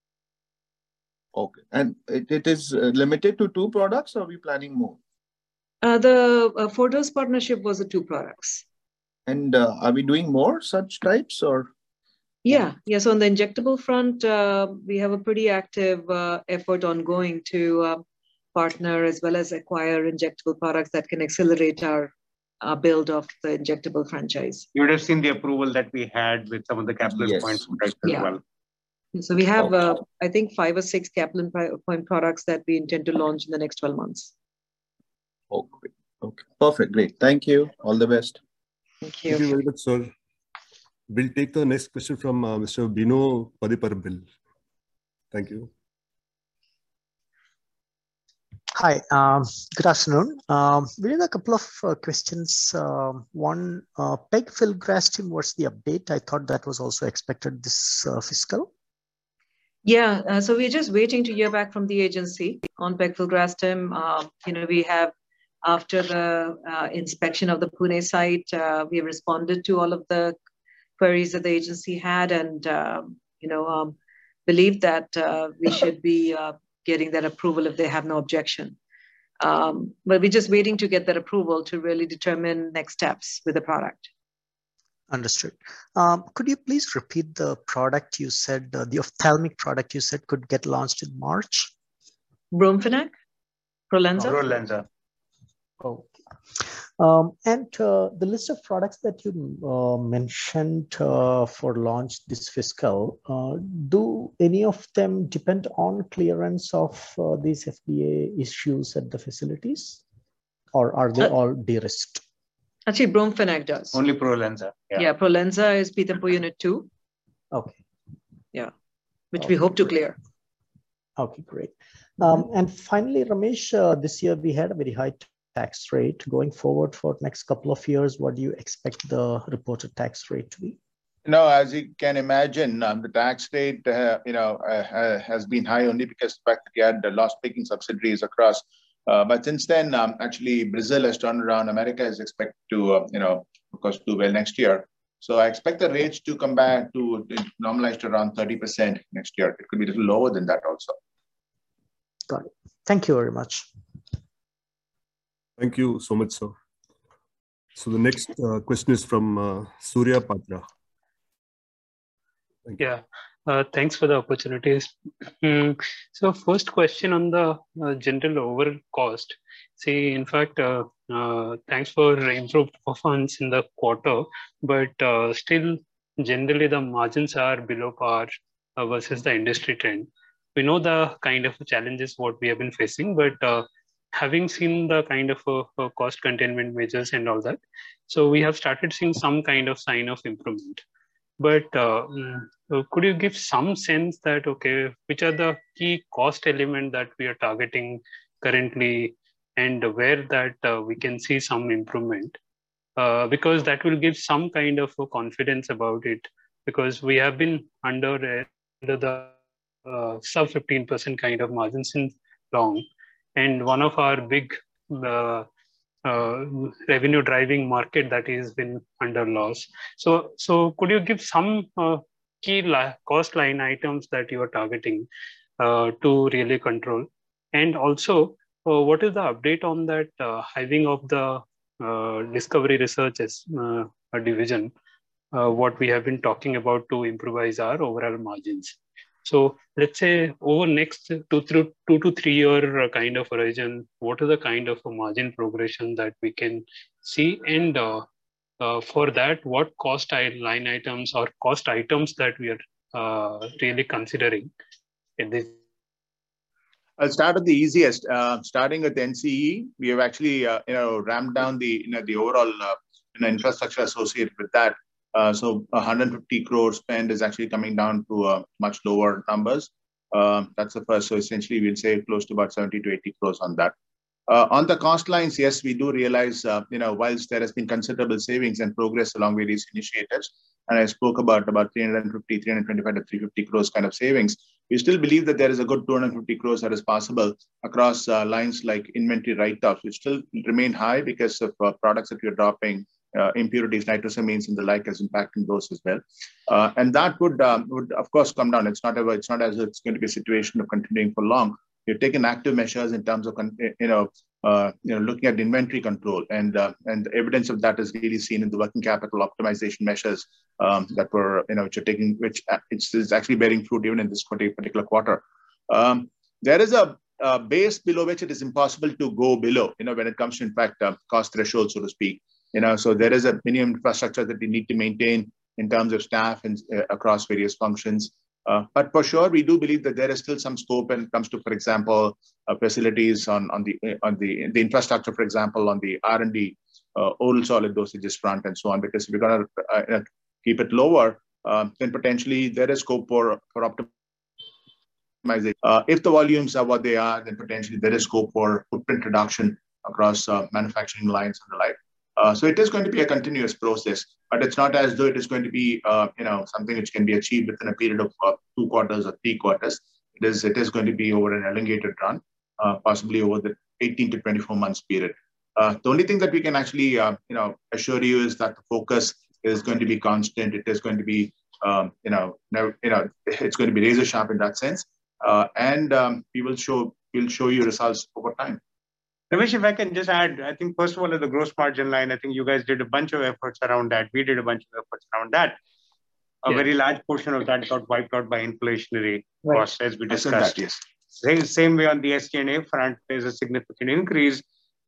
Okay. And it, it is limited to two products, or are we planning more? Uh, the uh, Fordos partnership was the two products. And uh, are we doing more such types, or? Yeah. Yeah. So on the injectable front, uh, we have a pretty active uh, effort ongoing to uh, partner as well as acquire injectable products that can accelerate our Uh, build of the injectable franchise. You would have seen the approval that we had with some of the Kaplan Yes. points as yeah. well. So we have, Okay. uh, I think, five or six Kaplan point products that we intend to launch in the next twelve months. Okay. Okay. Perfect. Great. Thank you. All the best. Thank you. Thank you very much, sir. We'll take the next question from uh, Mister Bino Padiparbil. Thank you. Hi, um, good afternoon. Um, we had a couple of uh, questions. Uh, one, uh, pegfilgrastim, what's the update? I thought that was also expected this uh, fiscal. Yeah, uh, so we're just waiting to hear back from the agency on pegfilgrastim. Uh, you know, we have, after the uh, inspection of the Pune site, uh, we responded to all of the queries that the agency had, and, uh, you know, um, believe that uh, we should be uh, getting that approval if they have no objection. Um, but we're just waiting to get that approval to really determine next steps with the product. Understood. Um, could you please repeat the product you said, uh, the ophthalmic product you said could get launched in March? Bromfenac, Prolensa. Prolensa. Oh. Um, and uh, the list of products that you uh, mentioned uh, for launch this fiscal, uh, do any of them depend on clearance of uh, these F D A issues at the facilities, or are they uh, all de-risked? Actually, Bromfenac does. Only Prolensa. Yeah, yeah, Prolensa is Pithampur Unit two. Okay. Yeah, which okay, we hope to great. clear. Okay, great. Um, and finally, Ramesh, uh, this year we had a very high tax rate. Going forward for next couple of years, what do you expect the reported tax rate to be? No, as you can imagine, um, the tax rate, uh, you know, uh, has been high only because of the fact that you had the loss-making subsidiaries across. Uh, but since then, um, actually, Brazil has turned around. America is expected to, uh, you know, of course, do well next year. So I expect the rates to come back to, to normalize to around thirty percent next year. It could be a little lower than that also. Got it. Thank you very much. Thank you so much, sir. So the next uh, question is from uh, Surya Patra. Thank yeah, uh, thanks for the opportunities. Mm, so first question on the uh, general overall cost. See, in fact, uh, uh, thanks for improved performance in the quarter, but uh, still generally the margins are below par uh, versus the industry trend. We know the kind of challenges what we have been facing, but uh, having seen the kind of uh, uh, cost containment measures and all that, so we have started seeing some kind of sign of improvement. But uh, could you give some sense that, okay, which are the key cost element that we are targeting currently and where that uh, we can see some improvement? Uh, because that will give some kind of a confidence about it, because we have been under, uh, under the uh, sub fifteen percent kind of margin since long. And one of our big uh, uh, revenue driving market that has been under loss. So, so could you give some uh, key li cost line items that you are targeting uh, to really control? And also, uh, what is the update on that uh, hiving of the uh, discovery researches uh, division, uh, what we have been talking about to improvise our overall margins? So let's say over next two, through two to three year kind of horizon, what is the kind of a margin progression that we can see? And uh, uh, for that, what cost line items or cost items that we are uh, really considering in this? I'll start with the easiest. Uh, starting with N C E, we have actually uh, you know ramped down the you know the overall uh, you know, infrastructure associated with that. Uh, so one hundred fifty crore spend is actually coming down to uh, much lower numbers. Uh, that's the first. So essentially, we'll say close to about seventy to eighty crores on that. Uh, on the cost lines, yes, we do realize, uh, you know, whilst there has been considerable savings and progress along various initiatives, and I spoke about about three hundred fifty, three hundred twenty-five to three hundred fifty crores kind of savings, we still believe that there is a good two hundred fifty crores that is possible across uh, lines like inventory write-offs, which still remain high because of uh, products that we're dropping. Uh, impurities, nitrosamines, and the like is impacting those as well, uh, and that would um, would of course come down. It's not ever, it's not as if it's going to be a situation of continuing for long. We've taken active measures in terms of you know uh, you know looking at inventory control, and uh, and the evidence of that is really seen in the working capital optimization measures um, that were you know which are taking which it's, it's actually bearing fruit even in this particular quarter. Um, there is a, a base below which it is impossible to go below. You know when it comes to in fact uh, cost threshold, so to speak. You know, so there is a minimum infrastructure that we need to maintain in terms of staff and uh, across various functions. Uh, but for sure, we do believe that there is still some scope when it comes to, for example, uh, facilities on on the on the the infrastructure, for example, on the R and D, uh, oral solid dosages front, and so on. Because if we're going to uh, keep it lower, uh, then potentially there is scope for for optimization. Uh, if the volumes are what they are, then potentially there is scope for footprint reduction across uh, manufacturing lines and the like. Uh, so it is going to be a continuous process, but it's not as though it is going to be, uh, you know, something which can be achieved within a period of uh, two quarters or three quarters. It is, it is going to be over an elongated run, uh, possibly over the eighteen to twenty-four months period. Uh, the only thing that we can actually, uh, you know, assure you is that the focus is going to be constant. It is going to be, um, you know, never, you know, it's going to be razor sharp in that sense, uh, and um, we will show, we'll show you results over time. Ramesh, if I can just add, I think first of all, at the gross margin line, I think you guys did a bunch of efforts around that. We did a bunch of efforts around that. A yeah. very large portion of that got wiped out by inflationary right. costs, as we discussed. That, yes. Same, same way on the S G and A front, there's a significant increase.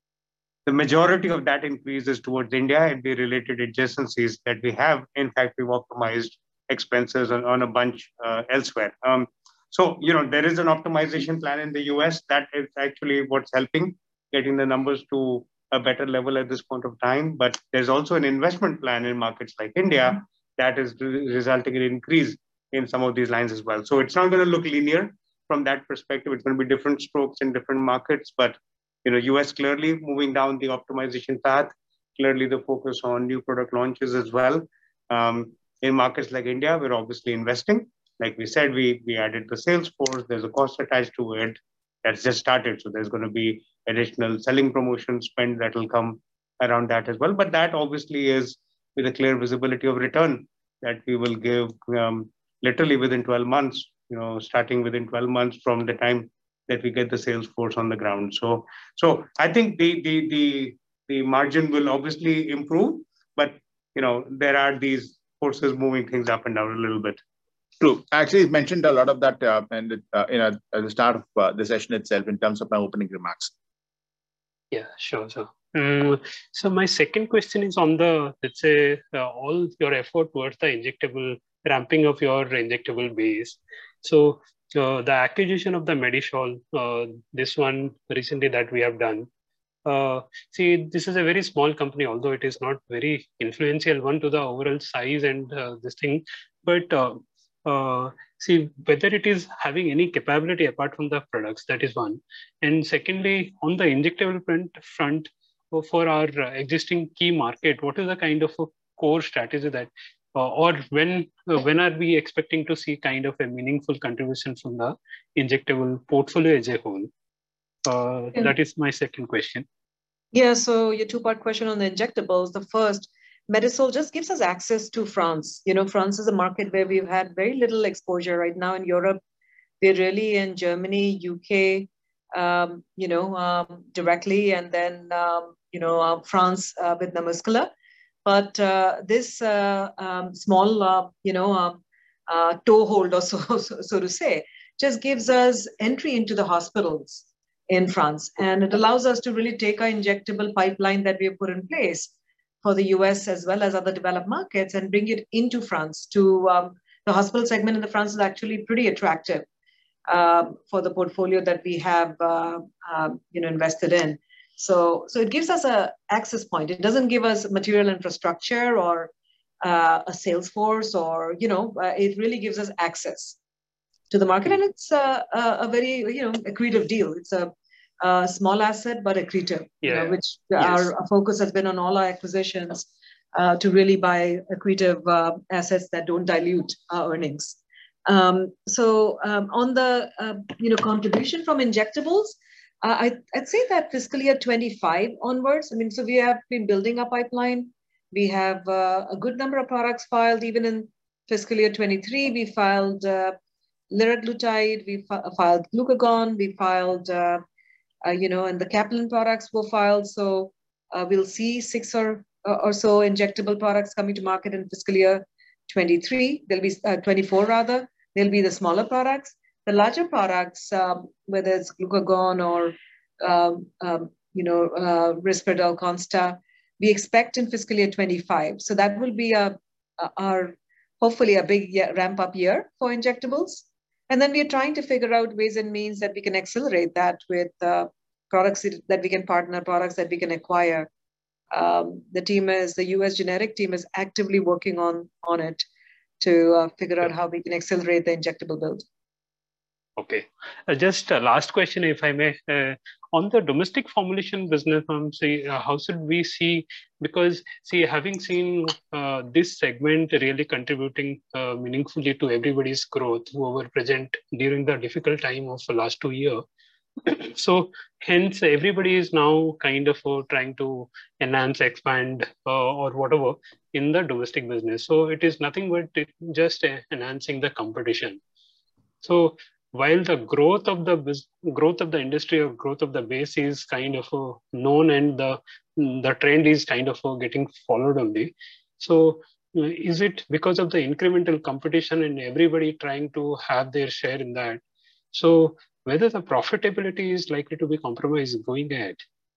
The majority of that increase is towards India and the related adjacencies that we have. In fact, we've optimized expenses on, on a bunch uh, elsewhere. Um, so, you know, there is an optimization plan in the U S that is actually what's helping getting the numbers to a better level at this point of time. But there's also an investment plan in markets like India that is resulting in an increase in some of these lines as well. So it's not going to look linear from that perspective. It's going to be different strokes in different markets, but you know, U S clearly moving down the optimization path, clearly the focus on new product launches as well. Um, in markets like India, we're obviously investing. Like we said, we, we added the sales force. There's a cost attached to it that's just started. So there's going to be additional selling promotion spend that will come around that as well. But that obviously is with a clear visibility of return that we will give um, literally within twelve months, you know, starting within twelve months from the time that we get the sales force on the ground. So, so I think the, the, the, the margin will obviously improve, but you know, there are these forces moving things up and down a little bit. True. Actually, I mentioned a lot of that uh, and uh, you know, at the start of uh, the session itself in terms of my opening remarks. Yeah, sure, sure. Um, so my second question is on the, let's say, uh, all your effort towards the injectable, ramping of your injectable base. So uh, the acquisition of the Medisol, uh, this one recently that we have done. Uh, see, this is a very small company, although it is not very influential one to the overall size and uh, this thing. But uh, uh, see, whether it is having any capability apart from the products, that is one. And secondly, on the injectable front, front for our existing key market, what is the kind of a core strategy that, uh, or when uh, when are we expecting to see kind of a meaningful contribution from the injectable portfolio as a whole? Uh, yeah. That is my second question. Yeah, so your two-part question on the injectables. The first, Medisol just gives us access to France. You know, France is a market where we've had very little exposure right now. In Europe, we're really in Germany, U K, um, you know, um, directly, and then, um, you know, uh, France uh, with NaMuscla. But uh, this uh, um, small, uh, you know, uh, uh, toehold, or so, so, so to say, just gives us entry into the hospitals in France. And it allows us to really take our injectable pipeline that we have put in place for the U S as well as other developed markets and bring it into France. To um, the hospital segment in the France is actually pretty attractive um, for the portfolio that we have, uh, um, you know, invested in. So, so it gives us a access point. It doesn't give us material infrastructure or uh, a sales force, or you know, uh, it really gives us access to the market, and it's a, a, a very you know accretive deal. It's a, a small asset but accretive, yeah. you know, which yes. our, our focus has been on all our acquisitions uh, to really buy accretive uh, assets that don't dilute our earnings. Um, so um, on the uh, you know contribution from injectables, uh, I, I'd say that fiscal year twenty-five onwards. I mean, so we have been building a pipeline. We have uh, a good number of products filed. Even in fiscal year twenty-three, we filed. Uh, liraglutide, we filed glucagon, we filed, uh, uh, you know, and the Kaplan products were filed. So uh, we'll see six or or so injectable products coming to market in fiscal year twenty-three. There'll be uh, twenty-four rather. There'll be the smaller products. The larger products, um, whether it's glucagon or um, um, you know uh, Risperdal Consta, we expect in fiscal year twenty-five. So that will be a, a our hopefully a big year, ramp up year for injectables. And then we are trying to figure out ways and means that we can accelerate that with uh, products that we can partner, products that we can acquire. Um, the team is, the U S generic team is actively working on, on it to uh, figure out how we can accelerate the injectable build. Okay. Uh, just a last question, if I may. Uh, on the domestic formulation business, um, say, uh, how should we see, because see, having seen uh, this segment really contributing uh, meaningfully to everybody's growth who were present during the difficult time of the last two years. So hence everybody is now kind of uh, trying to enhance, expand uh, or whatever in the domestic business. So it is nothing but just uh, enhancing the competition. So while the growth of the growth of the industry or growth of the base is kind of uh, known and the the trend is kind of uh, getting followed only. So uh, is it because of the incremental competition and everybody trying to have their share in that? So whether the profitability is likely to be compromised going ahead?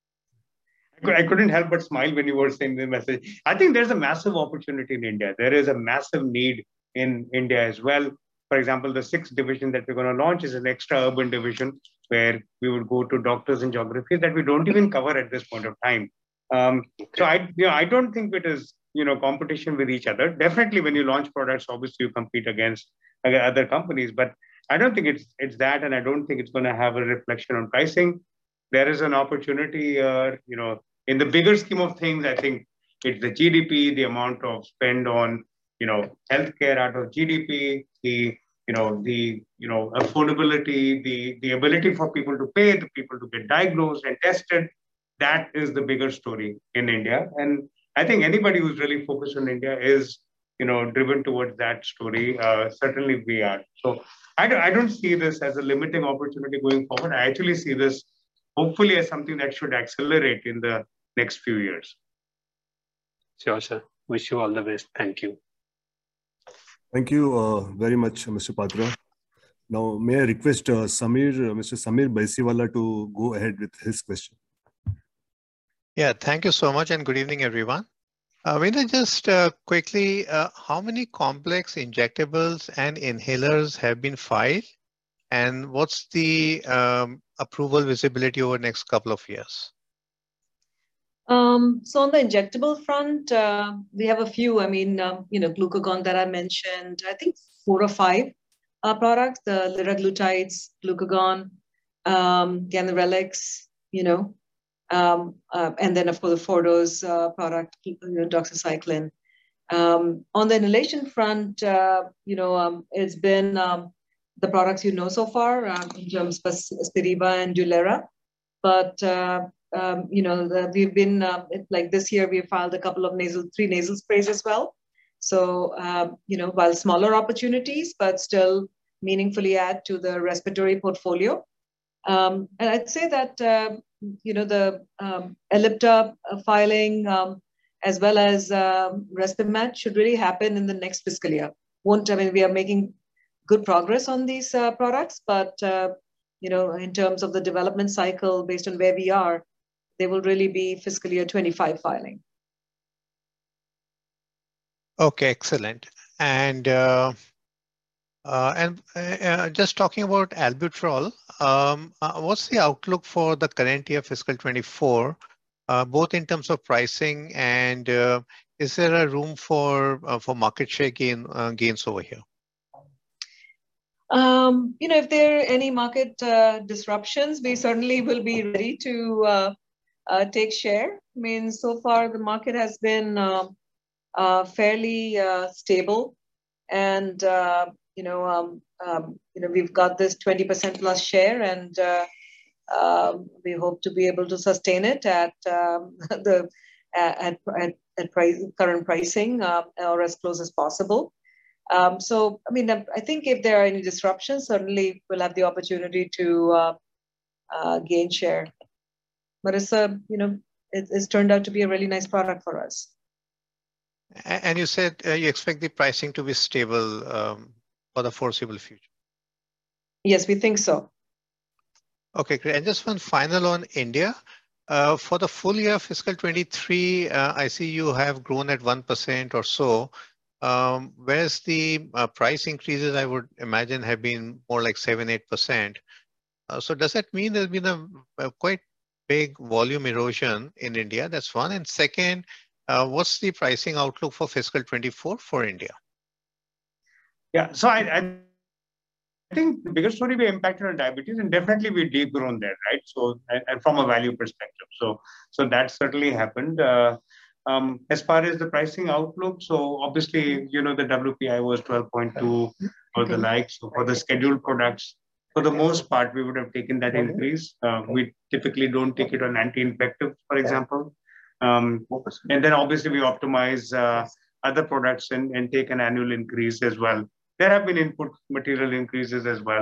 I couldn't help but smile when you were saying the message. I think there's a massive opportunity in India. There is a massive need in India as well. For example, the sixth division that we're going to launch is an extra urban division where we would go to doctors and geographies that we don't even cover at this point of time. Um, so I, you know, I don't think it is, you know, competition with each other. Definitely, when you launch products, obviously you compete against other companies, but I don't think it's it's that, and I don't think it's going to have a reflection on pricing. There is an opportunity, uh, you know, in the bigger scheme of things. I think it's the G D P, the amount of spend on, you know, healthcare out of G D P, the you know the you know affordability, the the ability for people to pay, the people to get diagnosed and tested. That is the bigger story in India, and I think anybody who's really focused on India is, you know, driven towards that story. Uh, certainly, we are. So I don't, I don't see this as a limiting opportunity going forward. I actually see this hopefully as something that should accelerate in the next few years. Sure, sir. Wish you all the best. Thank you. Thank you uh, very much, Mister Patra. Now, may I request uh, Samir, uh, Mister Samir Baisiwala to go ahead with his question. Yeah, thank you so much and good evening, everyone. Uh, Vinay, just uh, quickly, uh, how many complex injectables and inhalers have been filed? And what's the um, approval visibility over the next couple of years? Um, so on the injectable front, uh, we have a few. I mean, um, you know, glucagon that I mentioned, I think four or five uh, products, the liraglutides, glucagon, um, ganirelix, you know, um, uh, and then of course the four-dose uh, product, you know, doxycycline. Um, on the inhalation front, uh, you know, um, it's been um, the products you know so far, um, in terms of Spiriva and Dulera, but uh, um, you know, the, we've been uh, like this year we filed a couple of nasal, three nasal sprays as well. So um, you know, while smaller opportunities, but still meaningfully add to the respiratory portfolio. Um, and I'd say that uh, you know the um, Ellipta filing um, as well as um, Respimat should really happen in the next fiscal year. Won't I mean we are making good progress on these uh, products, but uh, you know, in terms of the development cycle, based on where we are, they will really be fiscal year twenty-five filing. Okay, excellent. And uh, uh, and uh, just talking about albuterol, um, uh, what's the outlook for the current year, fiscal twenty-four, uh, both in terms of pricing and uh, is there a room for uh, for market share gain uh, gains over here? Um, you know, if there are any market uh, disruptions, we certainly will be ready to uh, uh, take share. I mean, so far the market has been uh, uh, fairly uh, stable, and uh, you know, um, um, you know, we've got this twenty percent plus share, and uh, uh, we hope to be able to sustain it at um, the at at, at price, current pricing uh, or as close as possible. Um, so, I mean, I think if there are any disruptions, certainly we'll have the opportunity to uh, uh, gain share. But it's a, you know, it, it's turned out to be a really nice product for us. And you said uh, you expect the pricing to be stable um, for the foreseeable future. Yes, we think so. Okay, great. And just one final on India. Uh, for the full year fiscal twenty-three, uh, I see you have grown at one percent or so. Um, whereas the uh, price increases, I would imagine, have been more like seven, eight percent. Uh, so does that mean there's been a, a quite big volume erosion in India? That's one. And second, uh, what's the pricing outlook for fiscal twenty-four for India? Yeah, so I, I think the biggest story we impacted on diabetes, and definitely we degrown there, right? So, and, and from a value perspective. So, so that certainly happened. Uh, Um, as far as the pricing outlook, so obviously, you know, the W P I was twelve point two or the like. So for the scheduled products, for the most part, we would have taken that increase. Uh, we typically don't take it on anti-infective, for example. Um, and then obviously we optimize uh, other products and, and take an annual increase as well. There have been input material increases as well,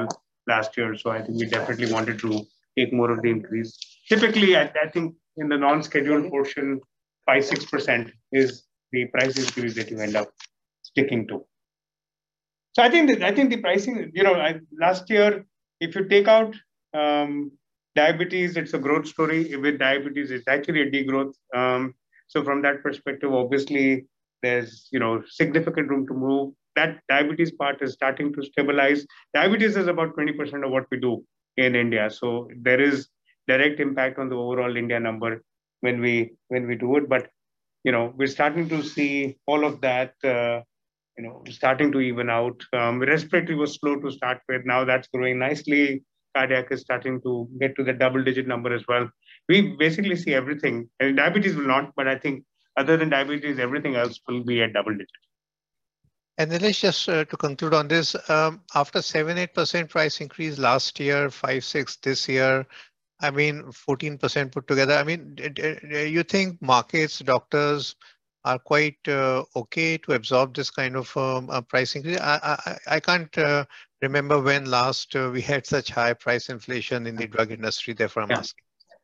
last year. So I think we definitely wanted to take more of the increase. Typically, I, I think in the non-scheduled portion, five, six percent is the price increase that you end up sticking to. So I think that, I think the pricing, you know, I, last year, if you take out um, diabetes, it's a growth story. With diabetes, it's actually a degrowth. Um, so from that perspective, obviously, there's, you know, significant room to move. That diabetes part is starting to stabilize. Diabetes is about twenty percent of what we do in India. So there is direct impact on the overall India number when we when we do it. But, you know, we're starting to see all of that, uh, you know, starting to even out. Um, respiratory was slow to start with. Now that's growing nicely. Cardiac is starting to get to the double digit number as well. We basically see everything. And diabetes will not, but I think other than diabetes, everything else will be at double digit. And Nilesh, just uh, to conclude on this, um, after seven, eight percent price increase last year, five, six this year, I mean, fourteen percent put together. I mean, you think markets, doctors are quite uh, okay to absorb this kind of um, uh, price increase? I, I, I can't uh, remember when last uh, we had such high price inflation in the drug industry, therefore I'm yeah. asking.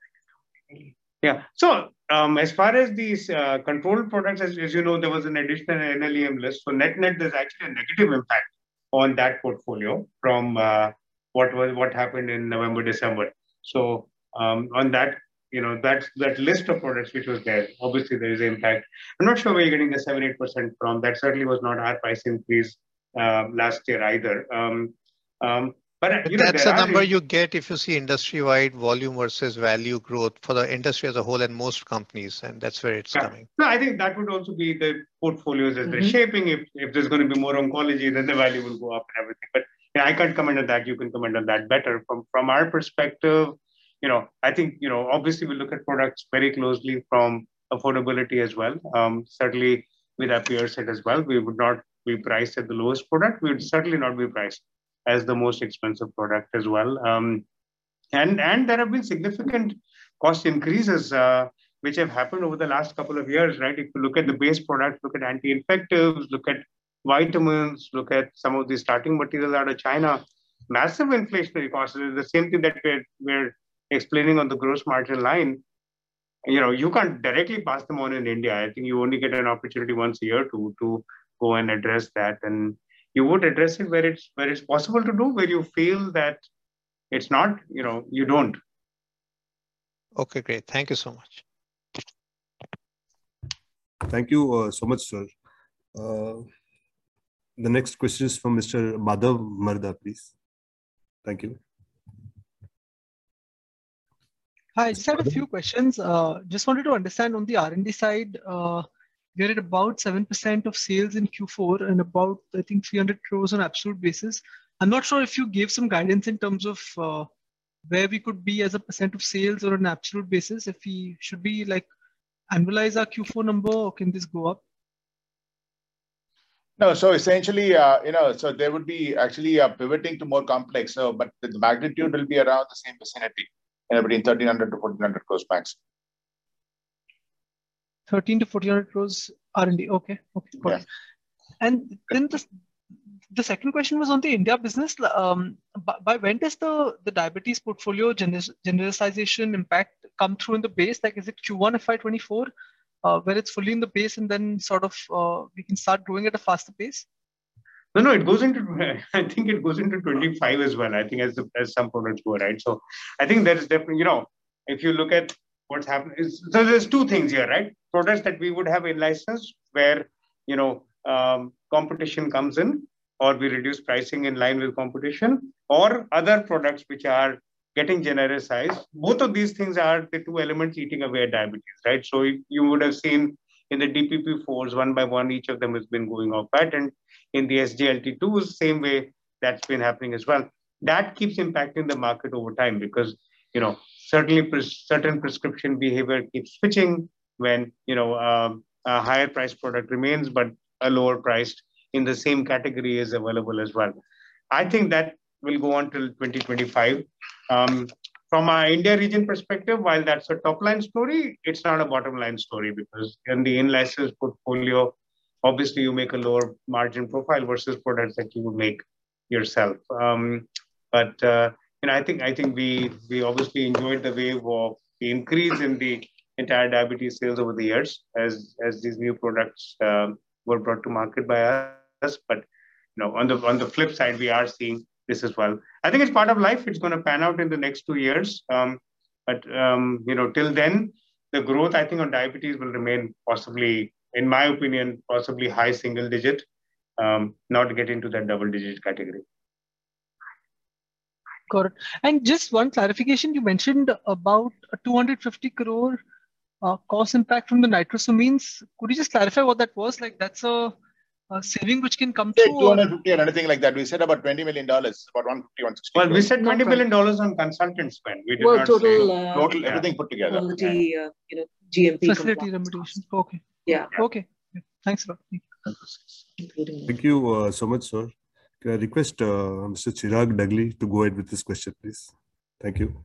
Yeah. So um, as far as these uh, controlled products, as, as you know, there was an additional N L E M list. So net net, there's actually a negative impact on that portfolio from uh, what was what happened in November, December. So um, on that, you know, that that list of products which was there, obviously there is an impact. I'm not sure where you're getting the seven, eight percent from. That certainly was not our price increase uh, last year either. Um, um, But, you know, that's a are, number you get if you see industry-wide volume versus value growth for the industry as a whole and most companies, and that's where it's yeah. coming. No, I think that would also be the portfolios as Mm-hmm. they're shaping. If, if there's going to be more oncology, then the value will go up and everything. But yeah, I can't comment on that. You can comment on that better. From, from our perspective, you know, I think, you know, obviously we look at products very closely from affordability as well. Um, certainly with our peer set as well, we would not be priced at the lowest product. We would certainly not be priced as the most expensive product as well. Um, and, and there have been significant cost increases uh, which have happened over the last couple of years, right? If you look at the base products, look at anti-infectives, look at vitamins, look at some of the starting materials out of China, massive inflationary costs. The same thing that we're, we're explaining on the gross margin line. You know, you can't directly pass them on in India. I think you only get an opportunity once a year to, to go and address that. And you would address it where it's where it's possible to do, where you feel that it's not, you know, you don't. Okay, great. Thank you so much. Thank you uh, so much, sir. Uh, the next question is from Mister Madhav Marda, please. Thank you. Hi, I just had a few questions. Uh, just wanted to understand on the R and D side, uh, we're at about seven percent of sales in Q four and about, I think, three hundred crores on absolute basis. I'm not sure if you gave some guidance in terms of uh, where we could be as a percent of sales or an absolute basis. If we should be like annualize our Q four number, or can this go up? No, so essentially, uh, you know, so there would be actually uh, pivoting to more complex. So, but the magnitude will be around the same vicinity, you know, between thirteen hundred to fourteen hundred crores max. thirteen to fourteen hundred crores R and D. Okay. Okay. Got Yeah. it. And then the, the second question was on the India business. Um, by, by when does the, the diabetes portfolio gener genericization impact come through in the base? Like, is it Q one F Y twenty-four, uh, where it's fully in the base and then sort of uh, we can start growing at a faster pace? No, no, it goes into, I think it goes into twenty-five as well. I think as, the, as some products go, right? So I think there is definitely, you know, if you look at what's happening, is, so there's two things here, right? Products that we would have in license where, you know, um, competition comes in, or we reduce pricing in line with competition, or other products which are getting genericized. Both of these things are the two elements eating away at diabetes, right? So you would have seen in the D P P fours, one by one, each of them has been going off patent. In the S G L T twos, same way that's been happening as well. That keeps impacting the market over time because, you know, certainly pres certain prescription behavior keeps switching when, you know, um, a higher priced product remains, but a lower priced in the same category is available as well. I think that will go on till twenty twenty-five. Um, from our India region perspective, while that's a top line story, it's not a bottom line story because in the in-license portfolio, obviously you make a lower margin profile versus products that you would make yourself. Um, But uh, you know, I think I think we we obviously enjoyed the wave of the increase in the entire diabetes sales over the years as as these new products um, were brought to market by us. But you know, on the on the flip side, we are seeing this as well. I think it's part of life. It's going to pan out in the next two years. Um, but um, you know, till then, the growth I think on diabetes will remain possibly, in my opinion, possibly high single digit, um, not get into that double digit category. Got it. And just one clarification, you mentioned about a two hundred fifty crore uh, cost impact from the nitrosamines. Could you just clarify what that was? Like that's a, a saving which can come through? two hundred fifty or anything like that. We said about twenty million dollars, about one fifty, one sixty. Well, we said twenty million dollars on consultant spend. We did well, not total, say uh, total, yeah. everything put together. Quality, uh, you know, G M P Facility compliance. remediation. Okay. Yeah. Okay. Yeah. Thanks a lot. Thank you. Thank you uh, so much, sir. Can I request uh, Mister Chirag Dagli to go ahead with this question, please? Thank you.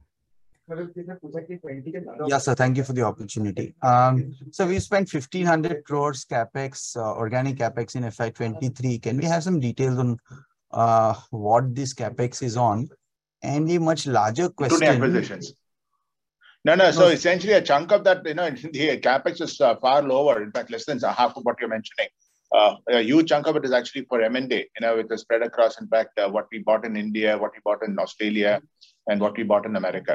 Yes, sir. Thank you for the opportunity. Um, so we spent fifteen hundred crores capex, uh, organic capex in F Y twenty-three. Can we have some details on uh, what this capex is on? And a much larger question. Including acquisitions. No, no. So no. essentially, a chunk of that, you know, the capex is uh, far lower. In fact, less than half of what you're mentioning. Uh, a huge chunk of it is actually for M and A, you know, it is spread across, in fact, uh, what we bought in India, what we bought in Australia, and what we bought in America.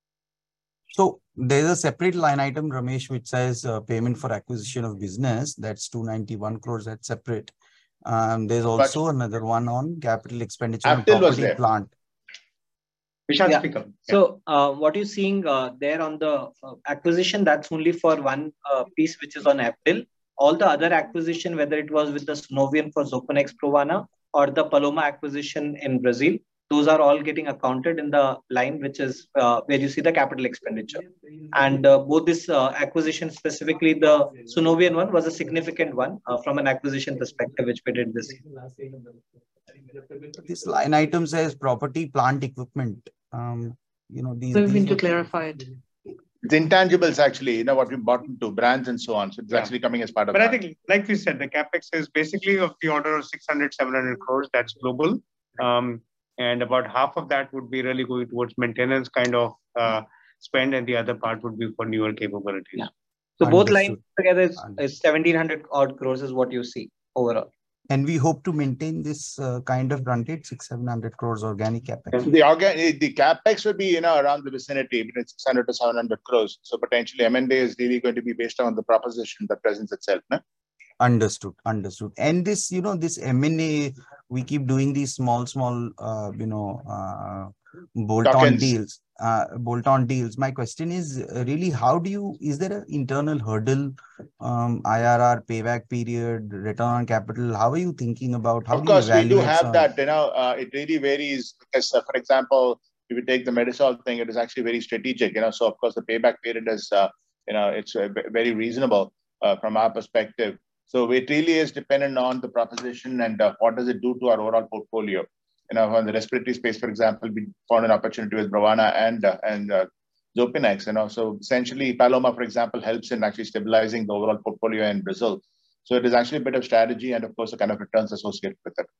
So there's a separate line item, Ramesh, which says uh, payment for acquisition of business. That's two hundred ninety-one crores. That's separate. Um, there's also but another one on capital expenditure on property plant. Yeah. Yeah. So uh, what you're seeing uh, there on the uh, acquisition, that's only for one uh, piece, which is on Aptil. All the other acquisition, whether it was with the Sunovion for Xopenex Provana or the Paloma acquisition in Brazil, those are all getting accounted in the line, which is uh, where you see the capital expenditure. And uh, both this uh, acquisition, specifically the Sunovion one, was a significant one uh, from an acquisition perspective, which we did this year. This line item says property, plant, equipment. Um, you know, these. So we these need to clarify it. It's intangibles, actually, you know, what we bought into brands and so on. So it's yeah. actually coming as part of But that. I think, like we said, the capex is basically of the order of six hundred, seven hundred crores. That's global. Um, and about half of that would be really going towards maintenance kind of uh, spend, and the other part would be for newer capabilities. Yeah. So Understood. Both lines together is, is seventeen hundred odd crores is what you see overall. And we hope to maintain this uh, kind of run rate, six, seven hundred crores organic capex. The organ, the capex would be, you know, around the vicinity between six hundred to seven hundred crores. So potentially M and A is really going to be based on the proposition that presents itself. No? Understood, understood. And this, you know, this M and A, we keep doing these small, small, uh, you know, uh, bolt-on deals. Uh, bolt-on deals. My question is really, how do you, is there an internal hurdle, um, I R R, payback period, return on capital? How are you thinking about, how of do course, you evaluate we do have some... that, you know, uh, it really varies because, uh, for example, if you take the Medisol thing, it is actually very strategic, you know, so of course the payback period is, uh, you know, it's uh, very reasonable uh, from our perspective. So it really is dependent on the proposition and uh, what does it do to our overall portfolio. You know, on the respiratory space, for example, we found an opportunity with Brovana and uh, and uh, Xopenex. You know, so essentially, Paloma, for example, helps in actually stabilizing the overall portfolio in Brazil. So it is actually a bit of strategy and, of course, the kind of returns associated with it.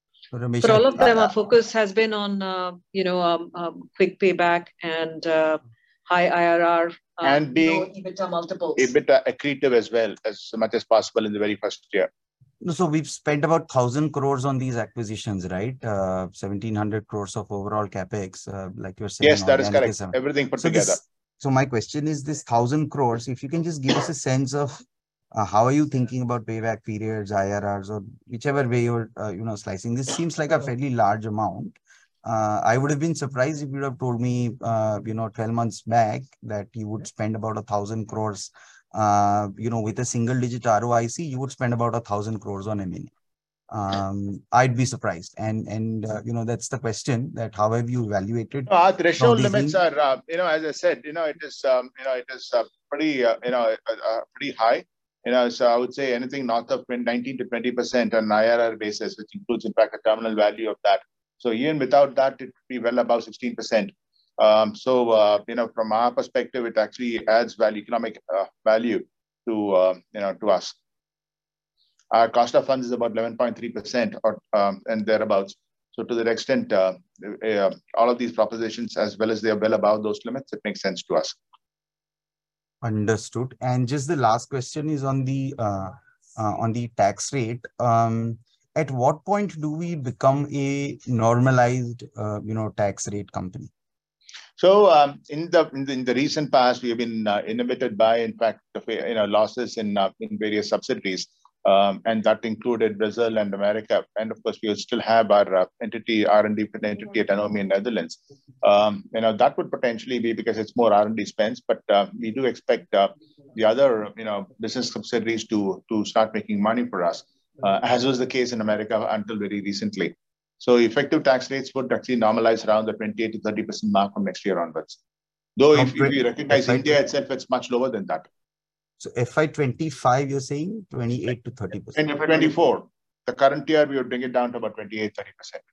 For all of them, our focus has been on uh, you know um, um, quick payback and uh, high I R R um, and being low EBITDA multiples. EBITDA accretive as well, as much as possible in the very first year. So we've spent about one thousand crores on these acquisitions, right? Uh, seventeen hundred crores of overall capex, uh, like you're saying. Yes, that is correct. Is Everything put so together. This, so my question is this one thousand crores, if you can just give us a sense of uh, how are you thinking about payback periods, I R Rs, or whichever way you're, uh, you know, slicing. This seems like a fairly large amount. Uh, I would have been surprised if you would have told me, uh, you know, twelve months back that you would spend about a thousand crores. Uh, you know, with a single digit R O I C, you would spend about a thousand crores on M and A. Um, I'd be surprised. And, and uh, you know, that's the question, that how have you evaluated? No, our threshold limits are, uh, you know, as I said, you know, it is, um, you know, it is uh, pretty, uh, you know, uh, uh, pretty high. You know, so I would say anything north of nineteen to twenty percent on an I R R basis, which includes, in fact, the terminal value of that. So even without that, it would be well above sixteen percent. Um, so, uh, you know, from our perspective, it actually adds value, economic uh, value to, uh, you know, to us. Our cost of funds is about eleven point three percent or um, and thereabouts. So to that extent, uh, uh, all of these propositions, as well as they are well above those limits, it makes sense to us. Understood. And just the last question is on the uh, uh, on the tax rate. Um, at what point do we become a normalized, uh, you know, tax rate company? So um, in the in the in the recent past, we have been uh, inhibited by, in fact, you know, losses in uh, in various subsidiaries. Um, and that included Brazil and America. And of course, we still have our uh, entity, R and D entity at Anomi in Netherlands. Um, you know, that would potentially be because it's more R and D spends, but uh, we do expect uh, the other, you know, business subsidiaries to, to start making money for us, uh, as was the case in America until very recently. So effective tax rates would actually normalize around the twenty-eight to thirty percent mark from next year onwards. Though if, if you recognize India itself, it's much lower than that. So F Y twenty-five, you're saying twenty-eight to thirty percent? And twenty-four. The current year, we would bring it down to about twenty-eight, thirty percent.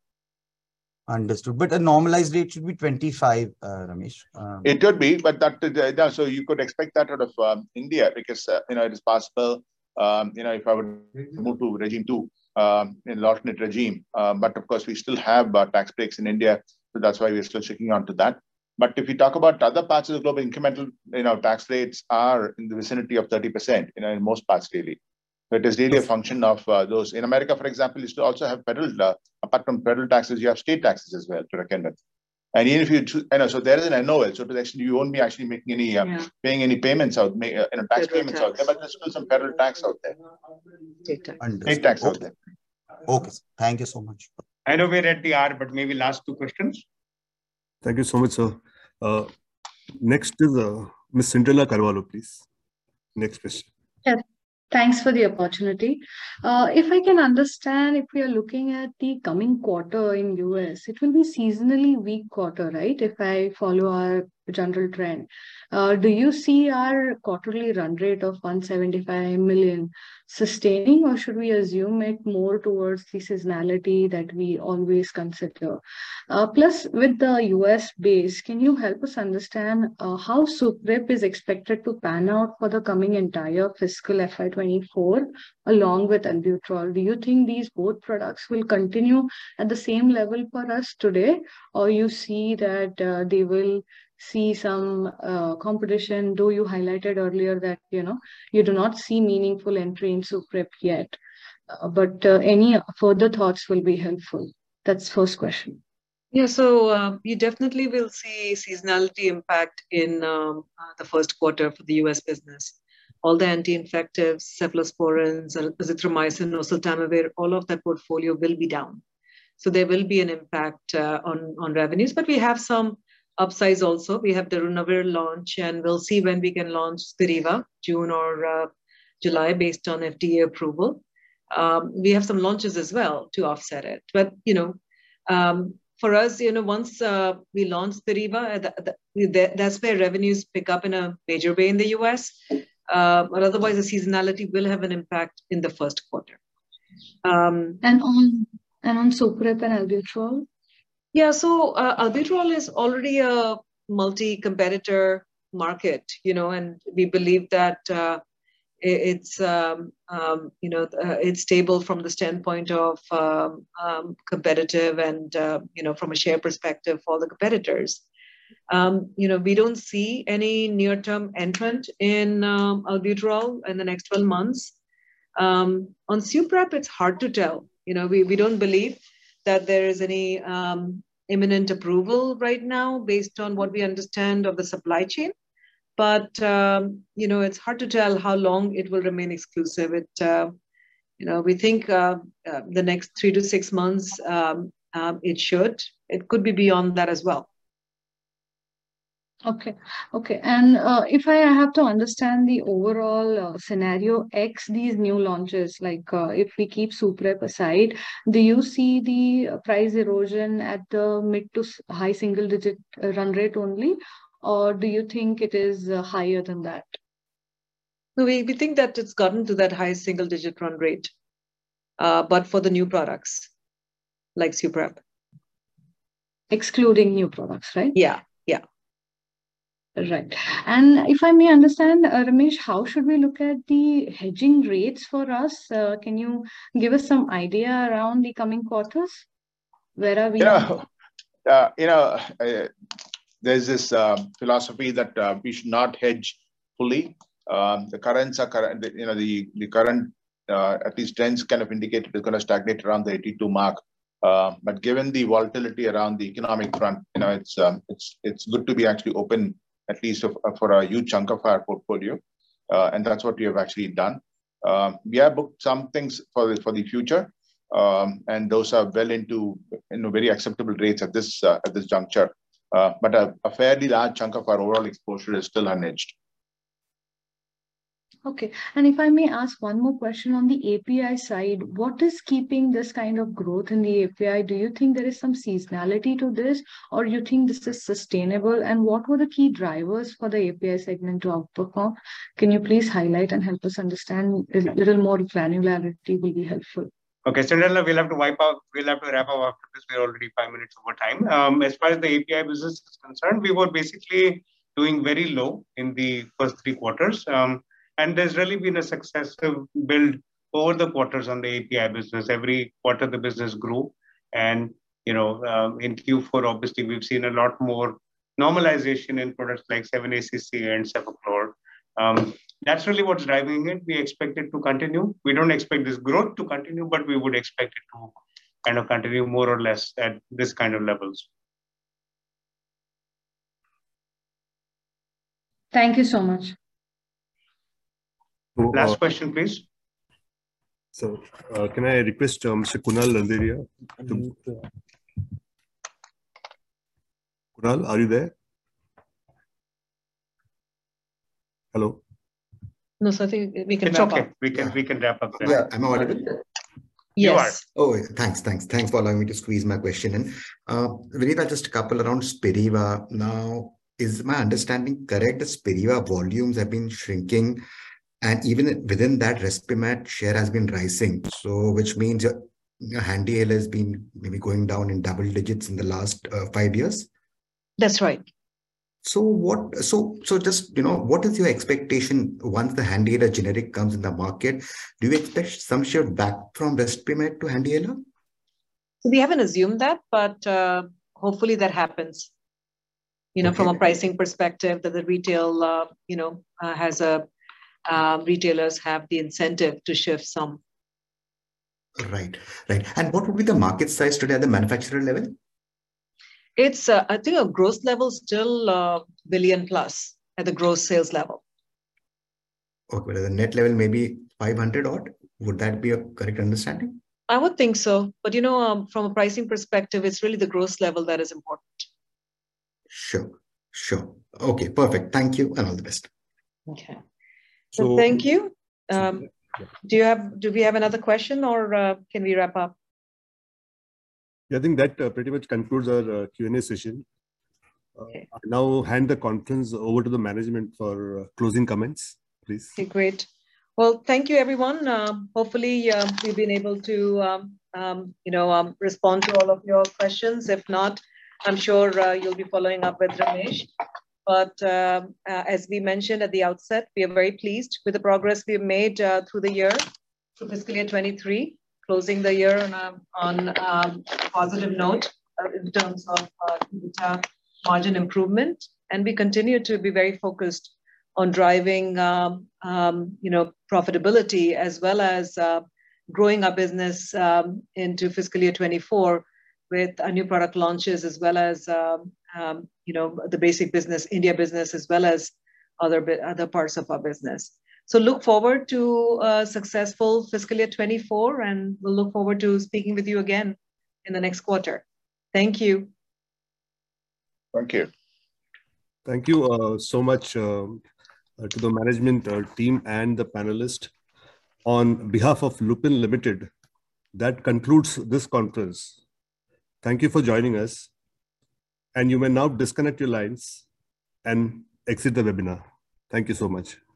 Understood. But a normalized rate should be twenty-five, uh, Ramesh. Um, it could be, but that, uh, so you could expect that out of um, India because, uh, you know, it is possible, um, you know, if I would move to regime two, um, in alternate regime. Uh, but of course, we still have uh, tax breaks in India. So that's why we're still sticking on to that. But if we talk about other parts of the globe, incremental, you know, tax rates are in the vicinity of thirty percent, you know, in most parts really. So it is really a function of uh, those. In America, for example, you still also have federal, uh, apart from federal taxes, you have state taxes as well to reckon with. And even if you, you know, so there is an N O L. So to the extent you won't be actually making any, uh, yeah. paying any payments out, make, uh, you know, tax federal payments tax. out there, but there's still some federal tax out there. State tax, state tax okay. out there. Okay, thank you so much. I know we're at the hour, but maybe last two questions. Thank you so much, sir. Uh, next is uh, Miz Cinderella Carvalho, please. Next question. Yeah, thanks for the opportunity. Uh, if I can understand, if we are looking at the coming quarter in U S, it will be seasonally weak quarter, right? If I follow our general trend. Uh, do you see our quarterly run rate of one hundred seventy-five million sustaining, or should we assume it more towards the seasonality that we always consider? Uh, plus, with the U S base, can you help us understand uh, how Suprep is expected to pan out for the coming entire fiscal F Y twenty-four along with Albuterol? Do you think these both products will continue at the same level for us today, or you see that uh, they will see some uh, competition, though you highlighted earlier that, you know, you do not see meaningful entry in Suprep yet, uh, but uh, any further thoughts will be helpful. That's first question. Yeah, so uh, you definitely will see seasonality impact in um, uh, the first quarter for the U S business. All the anti-infectives, cephalosporins, azithromycin, oseltamivir, all of that portfolio will be down. So there will be an impact uh, on, on revenues, but we have some upsides also. We have the Darunavir launch, and we'll see when we can launch Spiriva, June or uh, July, based on F D A approval. Um, we have some launches as well to offset it. But, you know, um, for us, you know, once uh, we launch Spiriva, that, that, that's where revenues pick up in a major way in the U S. Uh, but otherwise, the seasonality will have an impact in the first quarter. Um, and on and on Suprep and Albuterol? Yeah, so uh, Albuterol is already a multi-competitor market, you know, and we believe that uh, it's, um, um, you know, uh, it's stable from the standpoint of um, um, competitive and, uh, you know, from a share perspective for the competitors. Um, you know, we don't see any near-term entrant in um, Albuterol in the next twelve months. Um, on Suprep, it's hard to tell. You know, we, we don't believe that there is any um, imminent approval right now based on what we understand of the supply chain. But, um, you know, it's hard to tell how long it will remain exclusive. It, uh, you know, we think uh, uh, the next three to six months, um, um, it should. It could be beyond that as well. Okay, okay. And uh, if I have to understand the overall uh, scenario X, these new launches, like uh, if we keep Suprep aside, do you see the price erosion at the mid to high single digit run rate only? Or do you think it is uh, higher than that? No, we, we think that it's gotten to that high single digit run rate, uh, but for the new products like Suprep. Excluding new products, right? Yeah, yeah. Right. And if I may understand, uh, Ramesh, how should we look at the hedging rates for us? Uh, can you give us some idea around the coming quarters? Where are we? You know, uh, you know uh, there's this uh, philosophy that uh, we should not hedge fully. Um, the currents are current, you know, the, the current, uh, at least trends kind of indicate it's going to stagnate around the eighty-two mark. Uh, but given the volatility around the economic front, you know, it's um, it's it's good to be actually open, at least of, for a huge chunk of our portfolio, uh, and that's what we have actually done. Uh, we have booked some things for the for the future, um, and those are well into you know very acceptable rates at this uh, at this juncture. Uh, but a, a fairly large chunk of our overall exposure is still unhedged. Okay. And if I may ask one more question on the A P I side, what is keeping this kind of growth in the A P I? Do you think there is some seasonality to this, or you think this is sustainable? And what were the key drivers for the A P I segment to outperform? Can you please highlight and help us understand? A little more granularity will be helpful. Okay, Cinderella, we'll have to wipe out, we'll have to wrap up after this. We're already five minutes over time. Um, as far as the A P I business is concerned, we were basically doing very low in the first three quarters. Um, And there's really been a successive build over the quarters on the A P I business. Every quarter the business grew. And, you know, um, in Q four, obviously, we've seen a lot more normalization in products like seven A C C and Cefaclor. Um, that's really what's driving it. We expect it to continue. We don't expect this growth to continue, but we would expect it to kind of continue more or less at this kind of levels. Thank you so much. So, Last uh, question, please. So, uh, can I request uh, Mister Kunal Randeria? To... Kunal, are you there? Hello. No, so I think we can it's wrap okay. up. We can we can wrap up there. Yeah, am I audible? Yes. Oh, thanks, thanks, thanks for allowing me to squeeze my question in. Uh, Vinita, just a couple around Spiriva. Now, is my understanding correct that Spiriva volumes have been shrinking? And even within that, Respimat share has been rising. So, which means your, your HandiHaler has been maybe going down in double digits in the last uh, five years. That's right. So what, so, so just, you know, what is your expectation once the HandiHaler generic comes in the market? Do you expect some shift back from Respimat to HandiHaler? So we haven't assumed that, but uh, hopefully that happens. You know, okay. From a pricing perspective, that the retail, uh, you know, uh, has a, Um, retailers have the incentive to shift some. Right, right. And what would be the market size today at the manufacturer level? It's, uh, I think, a gross level still uh, billion plus at the gross sales level. Okay, but at the net level, maybe five hundred odd. Would that be a correct understanding? I would think so. But, you know, um, from a pricing perspective, it's really the gross level that is important. Sure, sure. Okay, perfect. Thank you and all the best. Okay. So, so thank you. Um, do you have? Do we have another question, or uh, can we wrap up? Yeah, I think that uh, pretty much concludes our uh, Q and A session. Uh, okay. I now hand the conference over to the management for uh, closing comments, please. Okay, great. Well, thank you, everyone. Um, hopefully, uh, we've been able to, um, um, you know, um, respond to all of your questions. If not, I'm sure uh, you'll be following up with Ramesh. But um, uh, as we mentioned at the outset, we are very pleased with the progress we've made uh, through the year, through fiscal year twenty-three, closing the year on a, on, um, a positive note uh, in terms of uh, EBITDA margin improvement. And we continue to be very focused on driving, um, um, you know, profitability as well as uh, growing our business um, into fiscal year twenty-four with our new product launches as well as um, Um, you know, the basic business, India business, as well as other, other parts of our business. So look forward to a successful fiscal year twenty-four, and we'll look forward to speaking with you again in the next quarter. Thank you. Thank you. Thank you uh, so much uh, uh, to the management uh, team and the panelists. On behalf of Lupin Limited, that concludes this conference. Thank you for joining us. And you may now disconnect your lines and exit the webinar. Thank you so much.